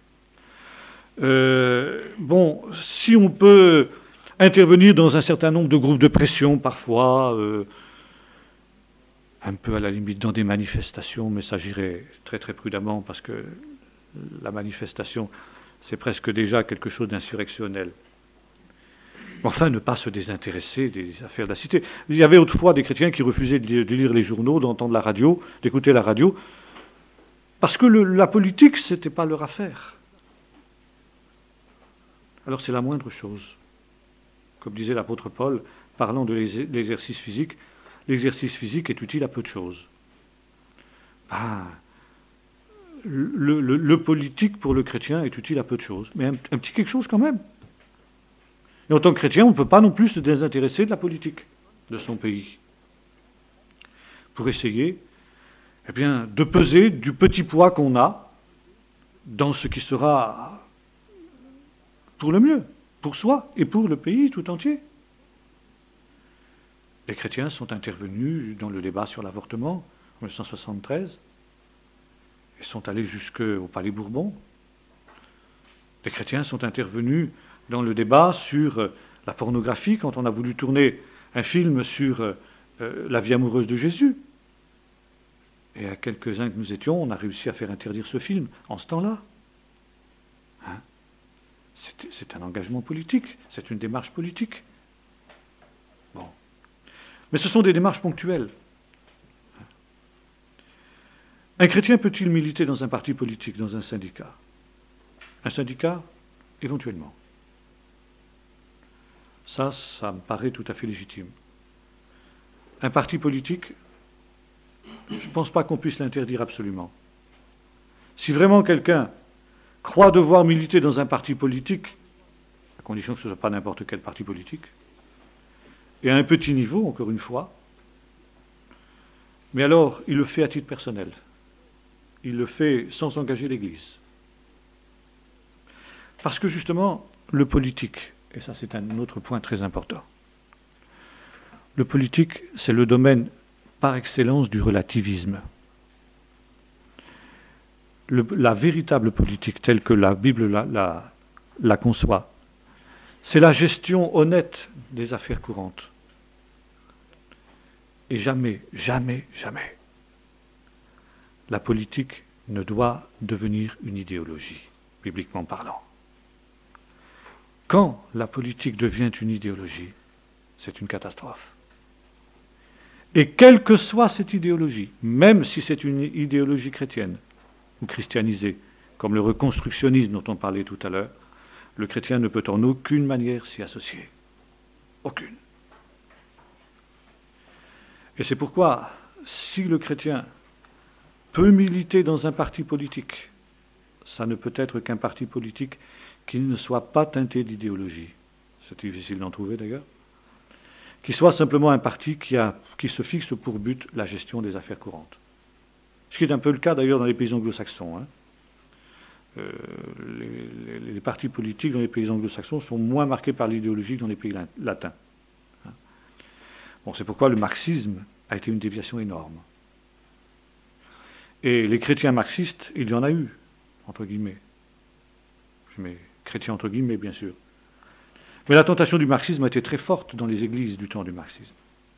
Euh, bon, si on peut intervenir dans un certain nombre de groupes de pression, parfois, euh, un peu à la limite dans des manifestations, mais ça j'irai très très prudemment, parce que la manifestation, c'est presque déjà quelque chose d'insurrectionnel. Enfin, ne pas se désintéresser des affaires de la cité. Il y avait autrefois des chrétiens qui refusaient de lire les journaux, d'entendre la radio, d'écouter la radio, parce que le, la politique, ce n'était pas leur affaire. Alors c'est la moindre chose. Comme disait l'apôtre Paul, parlant de l'exercice physique, l'exercice physique est utile à peu de choses. Ah, le, le, le politique pour le chrétien est utile à peu de choses, mais un, un petit quelque chose quand même. Et en tant que chrétien, on ne peut pas non plus se désintéresser de la politique de son pays. Pour essayer eh bien, de peser du petit poids qu'on a dans ce qui sera pour le mieux, pour soi et pour le pays tout entier. Les chrétiens sont intervenus dans le débat sur l'avortement en mille neuf cent soixante-treize. Ils sont allés jusqu'au Palais Bourbon. Les chrétiens sont intervenus dans le débat sur la pornographie, quand on a voulu tourner un film sur euh, la vie amoureuse de Jésus. Et à quelques-uns que nous étions, on a réussi à faire interdire ce film en ce temps-là. Hein? c'est, c'est un engagement politique, c'est une démarche politique. Bon. Mais ce sont des démarches ponctuelles. Un chrétien peut-il militer dans un parti politique, dans un syndicat? Un syndicat, éventuellement. Ça, ça me paraît tout à fait légitime. Un parti politique, je ne pense pas qu'on puisse l'interdire absolument. Si vraiment quelqu'un croit devoir militer dans un parti politique, à condition que ce ne soit pas n'importe quel parti politique, et à un petit niveau, encore une fois, mais alors il le fait à titre personnel. Il le fait sans engager l'Église. Parce que justement, le politique, et ça c'est un autre point très important, le politique, c'est le domaine par excellence du relativisme. Le, la véritable politique, telle que la Bible la, la, la conçoit, c'est la gestion honnête des affaires courantes. Et jamais, jamais, jamais, la politique ne doit devenir une idéologie, bibliquement parlant. Quand la politique devient une idéologie, c'est une catastrophe. Et quelle que soit cette idéologie, même si c'est une idéologie chrétienne ou christianisée, comme le reconstructionnisme dont on parlait tout à l'heure, le chrétien ne peut en aucune manière s'y associer. Aucune. Et c'est pourquoi, si le chrétien peut militer dans un parti politique, ça ne peut être qu'un parti politique qui ne soit pas teinté d'idéologie. C'est difficile d'en trouver d'ailleurs. Qui soit simplement un parti qui, a, qui se fixe pour but la gestion des affaires courantes. Ce qui est un peu le cas d'ailleurs dans les pays anglo-saxons. Hein. Euh, les, les, les partis politiques dans les pays anglo-saxons sont moins marqués par l'idéologie que dans les pays latins. Hein. Bon, c'est pourquoi le marxisme a été une déviation énorme. Et les chrétiens marxistes, il y en a eu, entre guillemets. mais chrétiens entre guillemets, bien sûr. Mais la tentation du marxisme a été très forte dans les églises du temps du marxisme.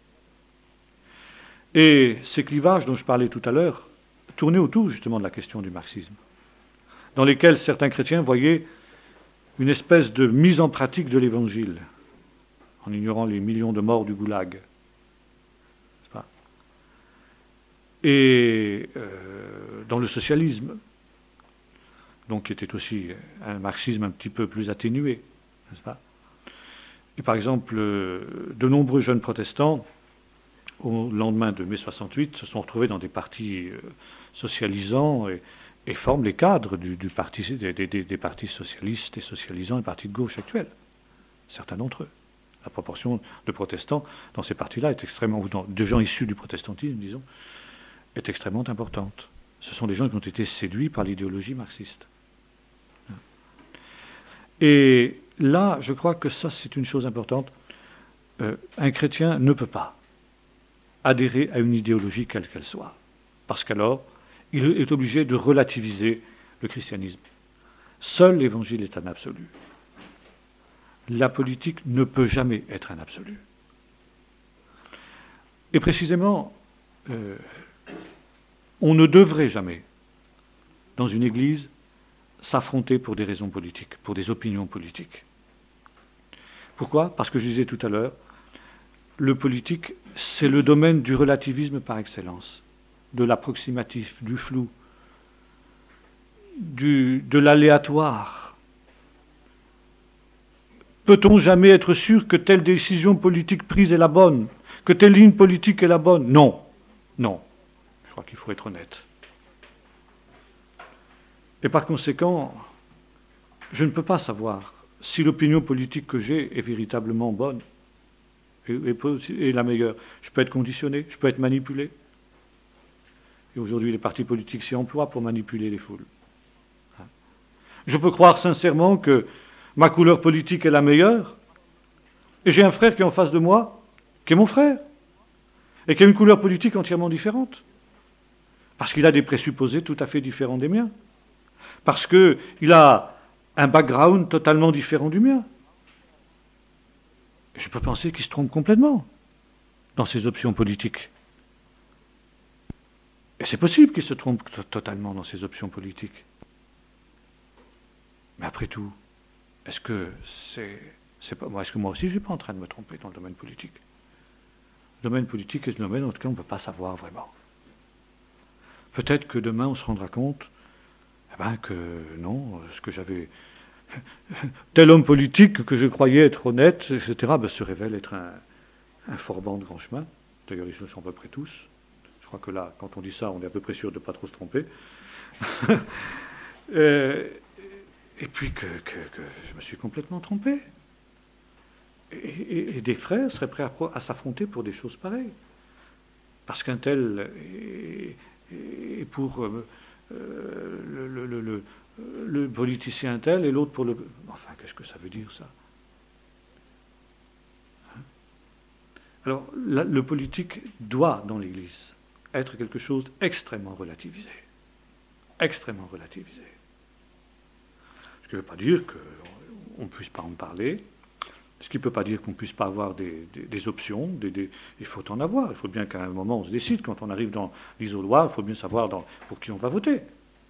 Et ces clivages dont je parlais tout à l'heure tournaient autour justement de la question du marxisme, dans lesquels certains chrétiens voyaient une espèce de mise en pratique de l'Évangile, en ignorant les millions de morts du goulag. N'est-ce pas ? Et euh, dans le socialisme, donc qui était aussi un marxisme un petit peu plus atténué, n'est-ce pas ? Et par exemple, de nombreux jeunes protestants, au lendemain de mai soixante-huit, se sont retrouvés dans des partis socialisants et, et forment les cadres du, du parti, des, des, des partis socialistes et socialisants et partis de gauche actuels, certains d'entre eux. La proportion de protestants dans ces partis-là est extrêmement, ou dans, de gens issus du protestantisme, disons, est extrêmement importante. Ce sont des gens qui ont été séduits par l'idéologie marxiste. Et là, je crois que ça, c'est une chose importante. Euh, un chrétien ne peut pas adhérer à une idéologie quelle qu'elle soit, parce qu'alors, il est obligé de relativiser le christianisme. Seul l'Évangile est un absolu. La politique ne peut jamais être un absolu. Et précisément, euh, on ne devrait jamais, dans une Église, s'affronter pour des raisons politiques, pour des opinions politiques. Pourquoi ? Parce que je disais tout à l'heure, le politique, c'est le domaine du relativisme par excellence, de l'approximatif, du flou, du, de l'aléatoire. Peut-on jamais être sûr que telle décision politique prise est la bonne, que telle ligne politique est la bonne ? Non, non. Je crois qu'il faut être honnête. Et par conséquent, je ne peux pas savoir si l'opinion politique que j'ai est véritablement bonne et, et, et la meilleure. Je peux être conditionné, je peux être manipulé. Et aujourd'hui, les partis politiques s'y emploient pour manipuler les foules. Je peux croire sincèrement que ma couleur politique est la meilleure, et j'ai un frère qui est en face de moi, qui est mon frère, et qui a une couleur politique entièrement différente, parce qu'il a des présupposés tout à fait différents des miens. Parce qu'il a un background totalement différent du mien. Je peux penser qu'il se trompe complètement dans ses options politiques. Et c'est possible qu'il se trompe t- totalement dans ses options politiques. Mais après tout, est-ce que c'est, c'est pas, est-ce que moi aussi je ne suis pas en train de me tromper dans le domaine politique ? Le domaine politique est un domaine dans lequel on ne peut pas savoir vraiment. Peut-être que demain on se rendra compte eh ben, que non, ce que j'avais... Tel homme politique que je croyais être honnête, et cetera, ben, se révèle être un, un forban de grand chemin. D'ailleurs, ils le sont à peu près tous. Je crois que là, quand on dit ça, on est à peu près sûr de ne pas trop se tromper. euh, et puis que, que, que je me suis complètement trompé. Et, et, et des frères seraient prêts à, à s'affronter pour des choses pareilles. Parce qu'un tel est, est pour... Euh, Euh, le, le, le, le, le politicien tel et l'autre pour le... Enfin, qu'est-ce que ça veut dire, ça ? Hein ? Alors, la, le politique doit, dans l'Église, être quelque chose d'extrêmement relativisé. Extrêmement relativisé. Ce qui ne veut pas dire qu'on ne puisse pas en parler, ce qui ne peut pas dire qu'on ne puisse pas avoir des, des, des options, des, des, il faut en avoir, il faut bien qu'à un moment on se décide, quand on arrive dans l'isoloir, il faut bien savoir dans, pour qui on va voter.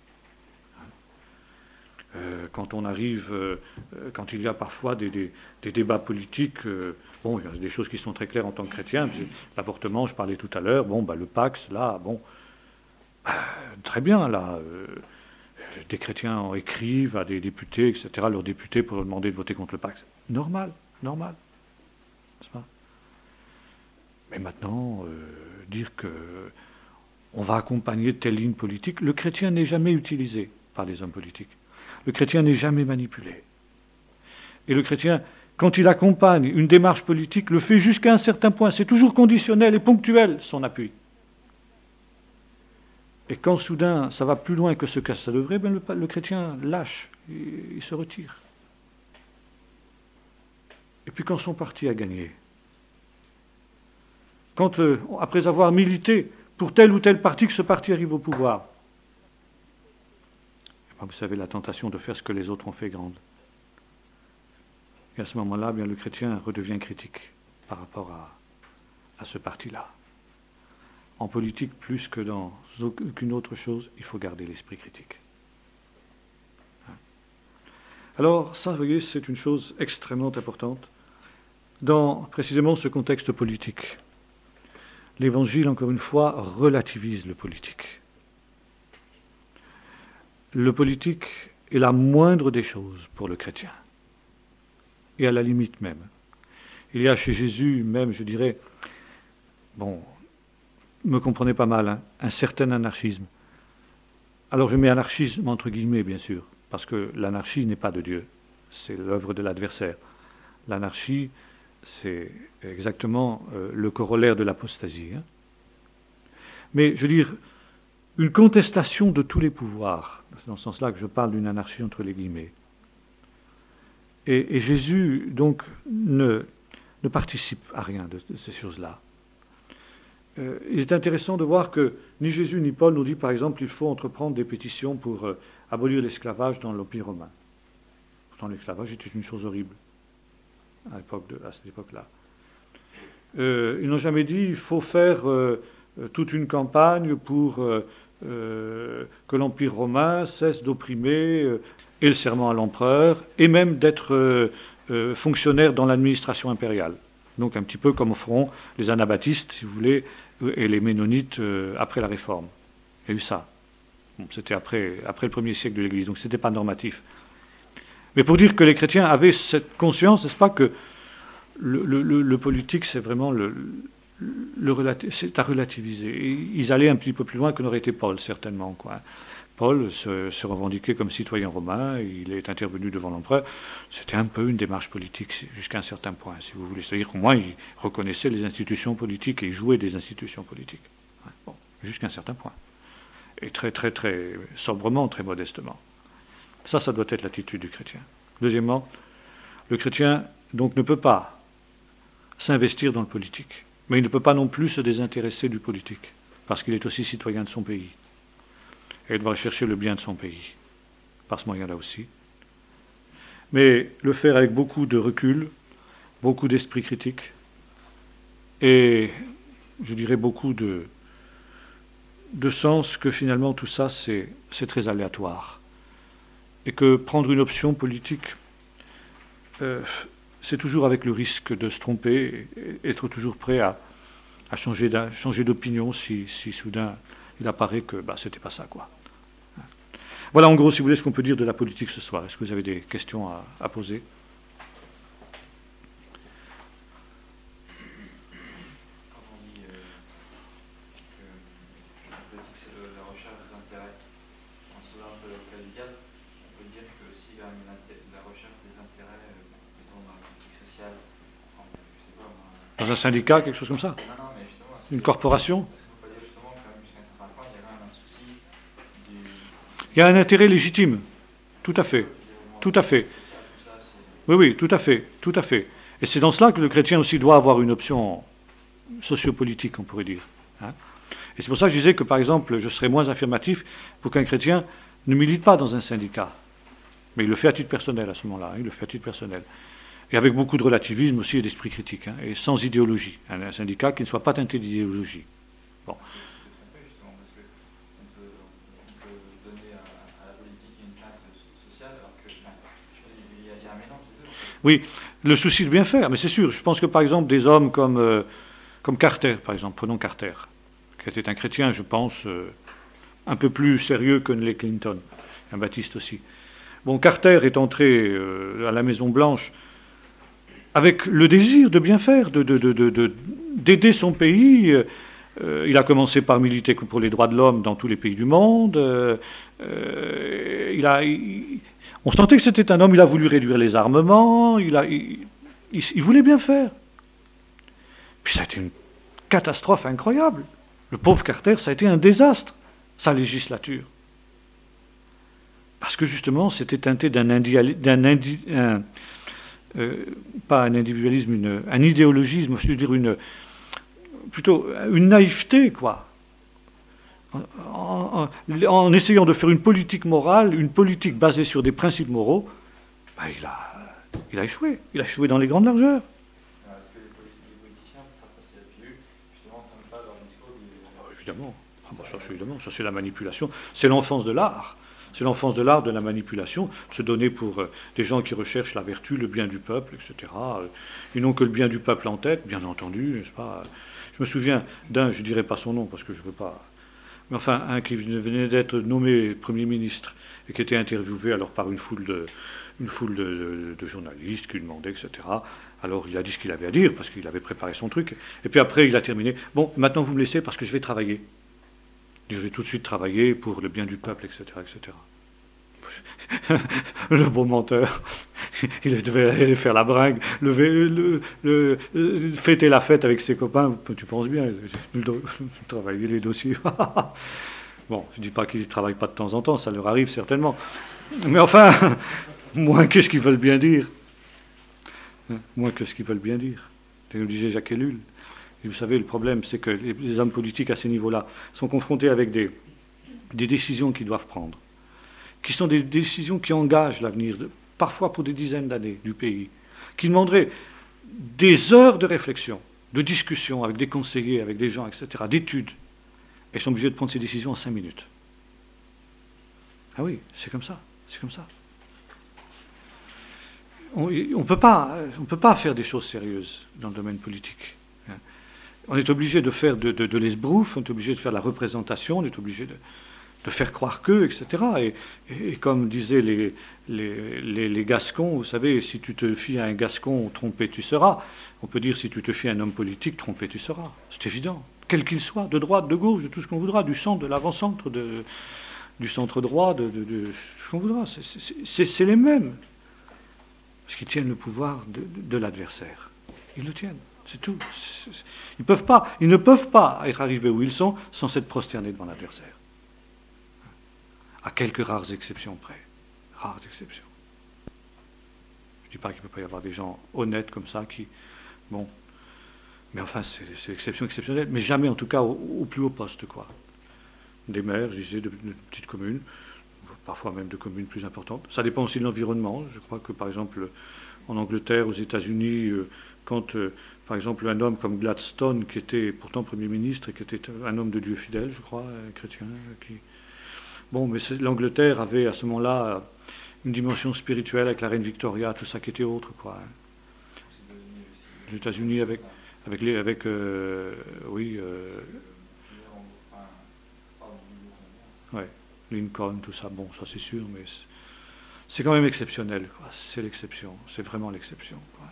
Euh, quand on arrive, euh, quand il y a parfois des, des, des débats politiques, euh, bon, il y a des choses qui sont très claires en tant que chrétien, l'avortement, je parlais tout à l'heure, bon, bah, le Pax, là, bon, bah, très bien, là, euh, des chrétiens écrivent à des députés, et cetera, leurs députés pour leur demander de voter contre le Pax. Normal. Normal, n'est-ce pas ? Mais maintenant, euh, dire que on va accompagner telle ligne politique, le chrétien n'est jamais utilisé par les hommes politiques. Le chrétien n'est jamais manipulé. Et le chrétien, quand il accompagne une démarche politique, le fait jusqu'à un certain point. C'est toujours conditionnel et ponctuel, son appui. Et quand soudain, ça va plus loin que ce que ça devrait, ben le, le chrétien lâche, il, il se retire. Et puis quand son parti a gagné, quand, euh, après avoir milité pour tel ou tel parti, que ce parti arrive au pouvoir, vous savez, la tentation de faire ce que les autres ont fait grande. Et à ce moment-là, bien, le chrétien redevient critique par rapport à, à ce parti-là. En politique, plus que dans aucune autre chose, il faut garder l'esprit critique. Alors, ça, vous voyez, c'est une chose extrêmement importante dans précisément ce contexte politique. L'Évangile, encore une fois, relativise le politique. Le politique est la moindre des choses pour le chrétien. Et à la limite même. Il y a chez Jésus même, je dirais, bon, me comprenez pas mal, hein, un certain anarchisme. Alors je mets anarchisme entre guillemets, bien sûr, parce que l'anarchie n'est pas de Dieu, c'est l'œuvre de l'adversaire. L'anarchie, c'est exactement euh, le corollaire de l'apostasie. Hein. Mais je veux dire, une contestation de tous les pouvoirs, c'est dans ce sens-là que je parle d'une anarchie entre les guillemets. Et, et Jésus, donc, ne, ne participe à rien de, de ces choses-là. Euh, il est intéressant de voir que ni Jésus ni Paul nous dit, par exemple, qu'il faut entreprendre des pétitions pour euh, abolir l'esclavage dans l'Empire romain. Pourtant, l'esclavage était une chose horrible à, l'époque de, à cette époque-là. Euh, ils n'ont jamais dit qu'il faut faire euh, toute une campagne pour euh, euh, que l'Empire romain cesse d'opprimer euh, et le serment à l'empereur, et même d'être euh, euh, fonctionnaire dans l'administration impériale. Donc un petit peu comme feront les anabaptistes, si vous voulez, et les ménonites euh, après la Réforme. Il y a eu ça. Bon, c'était après, après le premier siècle de l'Église, donc ce n'était pas normatif. Mais pour dire que les chrétiens avaient cette conscience, n'est-ce pas, que le, le, le, le politique, c'est vraiment le, le relati- c'est à relativiser. Et ils allaient un petit peu plus loin que n'aurait été Paul, certainement, quoi. Paul se, se revendiquait comme citoyen romain, il est intervenu devant l'empereur. C'était un peu une démarche politique jusqu'à un certain point, si vous voulez. C'est-à-dire qu'au moins, il reconnaissait les institutions politiques et il jouait des institutions politiques. Bon, jusqu'à un certain point. Et très, très, très sobrement, très modestement. Ça, ça doit être l'attitude du chrétien. Deuxièmement, le chrétien, donc, ne peut pas s'investir dans le politique. Mais il ne peut pas non plus se désintéresser du politique, parce qu'il est aussi citoyen de son pays. Et il doit chercher le bien de son pays, par ce moyen-là aussi. Mais le faire avec beaucoup de recul, beaucoup d'esprit critique, et je dirais beaucoup de, de sens que finalement tout ça c'est, c'est très aléatoire. Et que prendre une option politique, euh, c'est toujours avec le risque de se tromper, et être toujours prêt à, à changer, changer d'opinion si, si soudain il apparaît que bah, c'était pas ça, quoi. Voilà en gros, si vous voulez, ce qu'on peut dire de la politique ce soir. Est-ce que vous avez des questions à, à poser ? Quand on dit euh, que la politique c'est le, la recherche des intérêts, en se faisant un peu l'avocat du diable, on peut dire que si la, la recherche des intérêts, euh, mettons dans la politique sociale, enfin, je sais pas moi. Dans un syndicat, quelque chose comme ça ? Non, non, mais justement. Une corporation ? Est-ce qu'on peut dire justement que jusqu'à un certain point, il y a quand même un souci du. Il y a un intérêt légitime, tout à fait, tout à fait. Oui, oui, tout à fait, tout à fait. Et c'est dans cela que le chrétien aussi doit avoir une option sociopolitique, on pourrait dire. Hein. Et c'est pour ça que je disais que, par exemple, je serais moins affirmatif pour qu'un chrétien ne milite pas dans un syndicat. Mais il le fait à titre personnel à ce moment-là, hein, il le fait à titre personnel. Et avec beaucoup de relativisme aussi et d'esprit critique, hein, et sans idéologie. Un, un syndicat qui ne soit pas teinté d'idéologie. Bon. Oui, le souci de bien faire, mais c'est sûr. Je pense que par exemple des hommes comme, euh, comme Carter, par exemple, prenons Carter, qui était un chrétien, je pense, euh, un peu plus sérieux que les Clinton, un baptiste aussi. Bon, Carter est entré euh, à la Maison Blanche avec le désir de bien faire, de, de, de, de, de, d'aider son pays. Euh, il a commencé par militer pour les droits de l'homme dans tous les pays du monde. Euh, euh, il a... Il, On sentait que c'était un homme, il a voulu réduire les armements, il, a, il, il, il voulait bien faire. Puis ça a été une catastrophe incroyable. Le pauvre Carter, ça a été un désastre, sa législature. Parce que justement, c'était teinté d'un, indi, d'un indi, un, euh, pas un individualisme, une, un idéologisme, je veux dire une, plutôt une naïveté, quoi. En, en, en, en essayant de faire une politique morale, une politique basée sur des principes moraux, ben il, a, il a échoué. Il a échoué dans les grandes largeurs. Est-ce que les politiciens, pour faire passer la pilule, justement, n'entendent pas leur discours du... Évidemment. Ah bah ça, évidemment, ça c'est la manipulation. C'est l'enfance de l'art. C'est l'enfance de l'art de la manipulation, se donner pour euh, des gens qui recherchent la vertu, le bien du peuple, et cetera. Euh, ils n'ont que le bien du peuple en tête, bien entendu, n'est-ce pas? Je me souviens d'un, je ne dirai pas son nom parce que je ne veux pas... Mais enfin, un qui venait d'être nommé Premier ministre et qui était interviewé alors par une foule de, une foule de, de, de journalistes qui lui demandaient, et cetera. Alors il a dit ce qu'il avait à dire parce qu'il avait préparé son truc. Et puis après, il a terminé. Bon, maintenant vous me laissez parce que je vais travailler. Je vais tout de suite travailler pour le bien du peuple, et cetera, et cetera. Le bon menteur, il devait aller faire la bringue, lever, le, le, le, fêter la fête avec ses copains. Tu penses bien, travailler les dossiers. Bon, je ne dis pas qu'ils ne travaillent pas de temps en temps, ça leur arrive certainement. Mais enfin, moins que ce qu'ils veulent bien dire. Moins que ce qu'ils veulent bien dire. Comme disait Jacques Ellul. Et vous savez, le problème, c'est que les, les hommes politiques à ces niveaux-là sont confrontés avec des, des décisions qu'ils doivent prendre, qui sont des décisions qui engagent l'avenir, de, parfois pour des dizaines d'années, du pays, qui demanderaient des heures de réflexion, de discussion avec des conseillers, avec des gens, et cetera, d'études. Et ils sont obligés de prendre ces décisions en cinq minutes. Ah oui, c'est comme ça, c'est comme ça. On ne peut pas, on peut pas faire des choses sérieuses dans le domaine politique. On est obligé de faire de, de, de l'esbrouf, on est obligé de faire la représentation, on est obligé de, de faire croire qu'eux, et cetera. Et, et, et comme disaient les, les, les, les Gascons, vous savez, si tu te fies à un Gascon, trompé tu seras. On peut dire si tu te fies à un homme politique, trompé tu seras. C'est évident, quel qu'il soit, de droite, de gauche, de tout ce qu'on voudra, du centre, de l'avant-centre, de, du centre droit, de, de, de ce qu'on voudra. C'est les mêmes. Parce qu'ils tiennent le pouvoir de, de, de l'adversaire. Ils le tiennent. C'est tout. Ils, peuvent pas, ils ne peuvent pas être arrivés où ils sont sans s'être prosternés devant l'adversaire. À quelques rares exceptions près. Rares exceptions. Je ne dis pas qu'il ne peut pas y avoir des gens honnêtes comme ça qui... Bon. Mais enfin, c'est l'exception exceptionnelle. Mais jamais, en tout cas, au, au plus haut poste, quoi. Des maires, je disais, de, de petites communes, parfois même de communes plus importantes. Ça dépend aussi de l'environnement. Je crois que, par exemple, en Angleterre, aux États-Unis, euh, quand... Euh, par exemple, un homme comme Gladstone, qui était pourtant Premier ministre et qui était un homme de Dieu fidèle, je crois, un chrétien. Qui... Bon, mais l'Angleterre avait à ce moment-là une dimension spirituelle avec la reine Victoria, tout ça qui était autre, quoi. Les États-Unis avec, avec les, avec, euh, oui, euh, ouais, Lincoln, tout ça. Bon, ça c'est sûr, mais c'est quand même exceptionnel, quoi. C'est l'exception, c'est vraiment l'exception, quoi.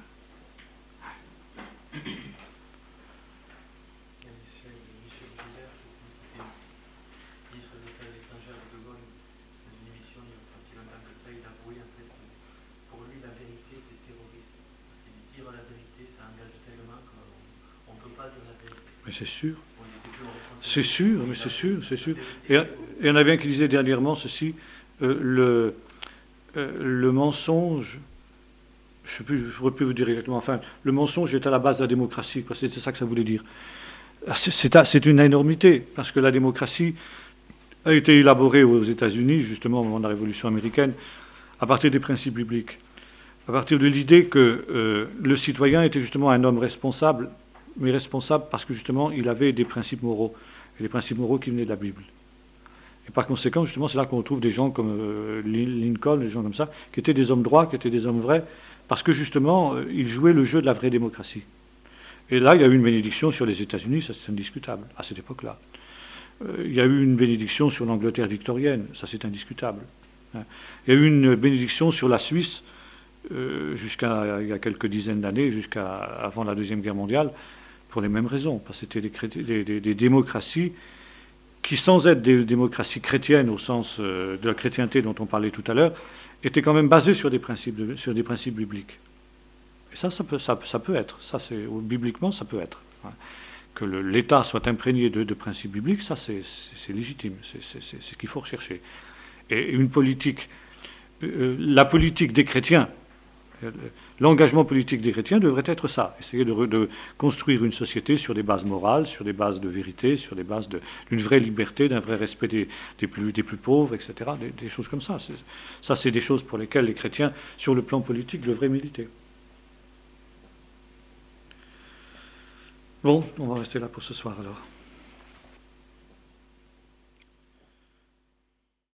Mais c'est sûr. C'est sûr, mais c'est sûr, c'est sûr. Et il y en a bien qui disait dernièrement ceci, euh, le, euh, le mensonge, je ne pourrais plus vous dire exactement, enfin, le mensonge est à la base de la démocratie, c'était ça que ça voulait dire. C'est une énormité, parce que la démocratie a été élaborée aux États-Unis, justement au moment de la Révolution américaine, à partir des principes bibliques, à partir de l'idée que euh, le citoyen était justement un homme responsable, mais responsable parce que justement il avait des principes moraux, et des principes moraux qui venaient de la Bible. Et par conséquent, justement, c'est là qu'on trouve des gens comme euh, Lincoln, des gens comme ça, qui étaient des hommes droits, qui étaient des hommes vrais, parce que justement, euh, ils jouaient le jeu de la vraie démocratie. Et là, il y a eu une bénédiction sur les États-Unis, ça c'est indiscutable, à cette époque-là. Euh, il y a eu une bénédiction sur l'Angleterre victorienne, ça c'est indiscutable. Hein. Il y a eu une bénédiction sur la Suisse, euh, jusqu'à il y a quelques dizaines d'années, jusqu'à avant la Deuxième Guerre mondiale, pour les mêmes raisons, parce que c'était des, des, des, des démocraties qui, sans être des démocraties chrétiennes au sens euh, de la chrétienté dont on parlait tout à l'heure, étaient quand même basées sur des principes, de, sur des principes bibliques. Et ça, ça peut, ça, ça peut être, ça c'est bibliquement, ça peut être. Hein. Que l'État soit imprégné de, de principes bibliques, ça c'est légitime, c'est ce qu'il faut rechercher. Et une politique, euh, la politique des chrétiens, L'engagement politique des chrétiens devrait être ça, essayer de, de construire une société sur des bases morales, sur des bases de vérité, sur des bases d'une vraie liberté, d'un vrai respect des, des, plus, des plus pauvres, et cetera. Des, des choses comme ça. Ça, c'est des choses pour lesquelles les chrétiens, sur le plan politique, devraient militer. Bon, on va rester là pour ce soir alors.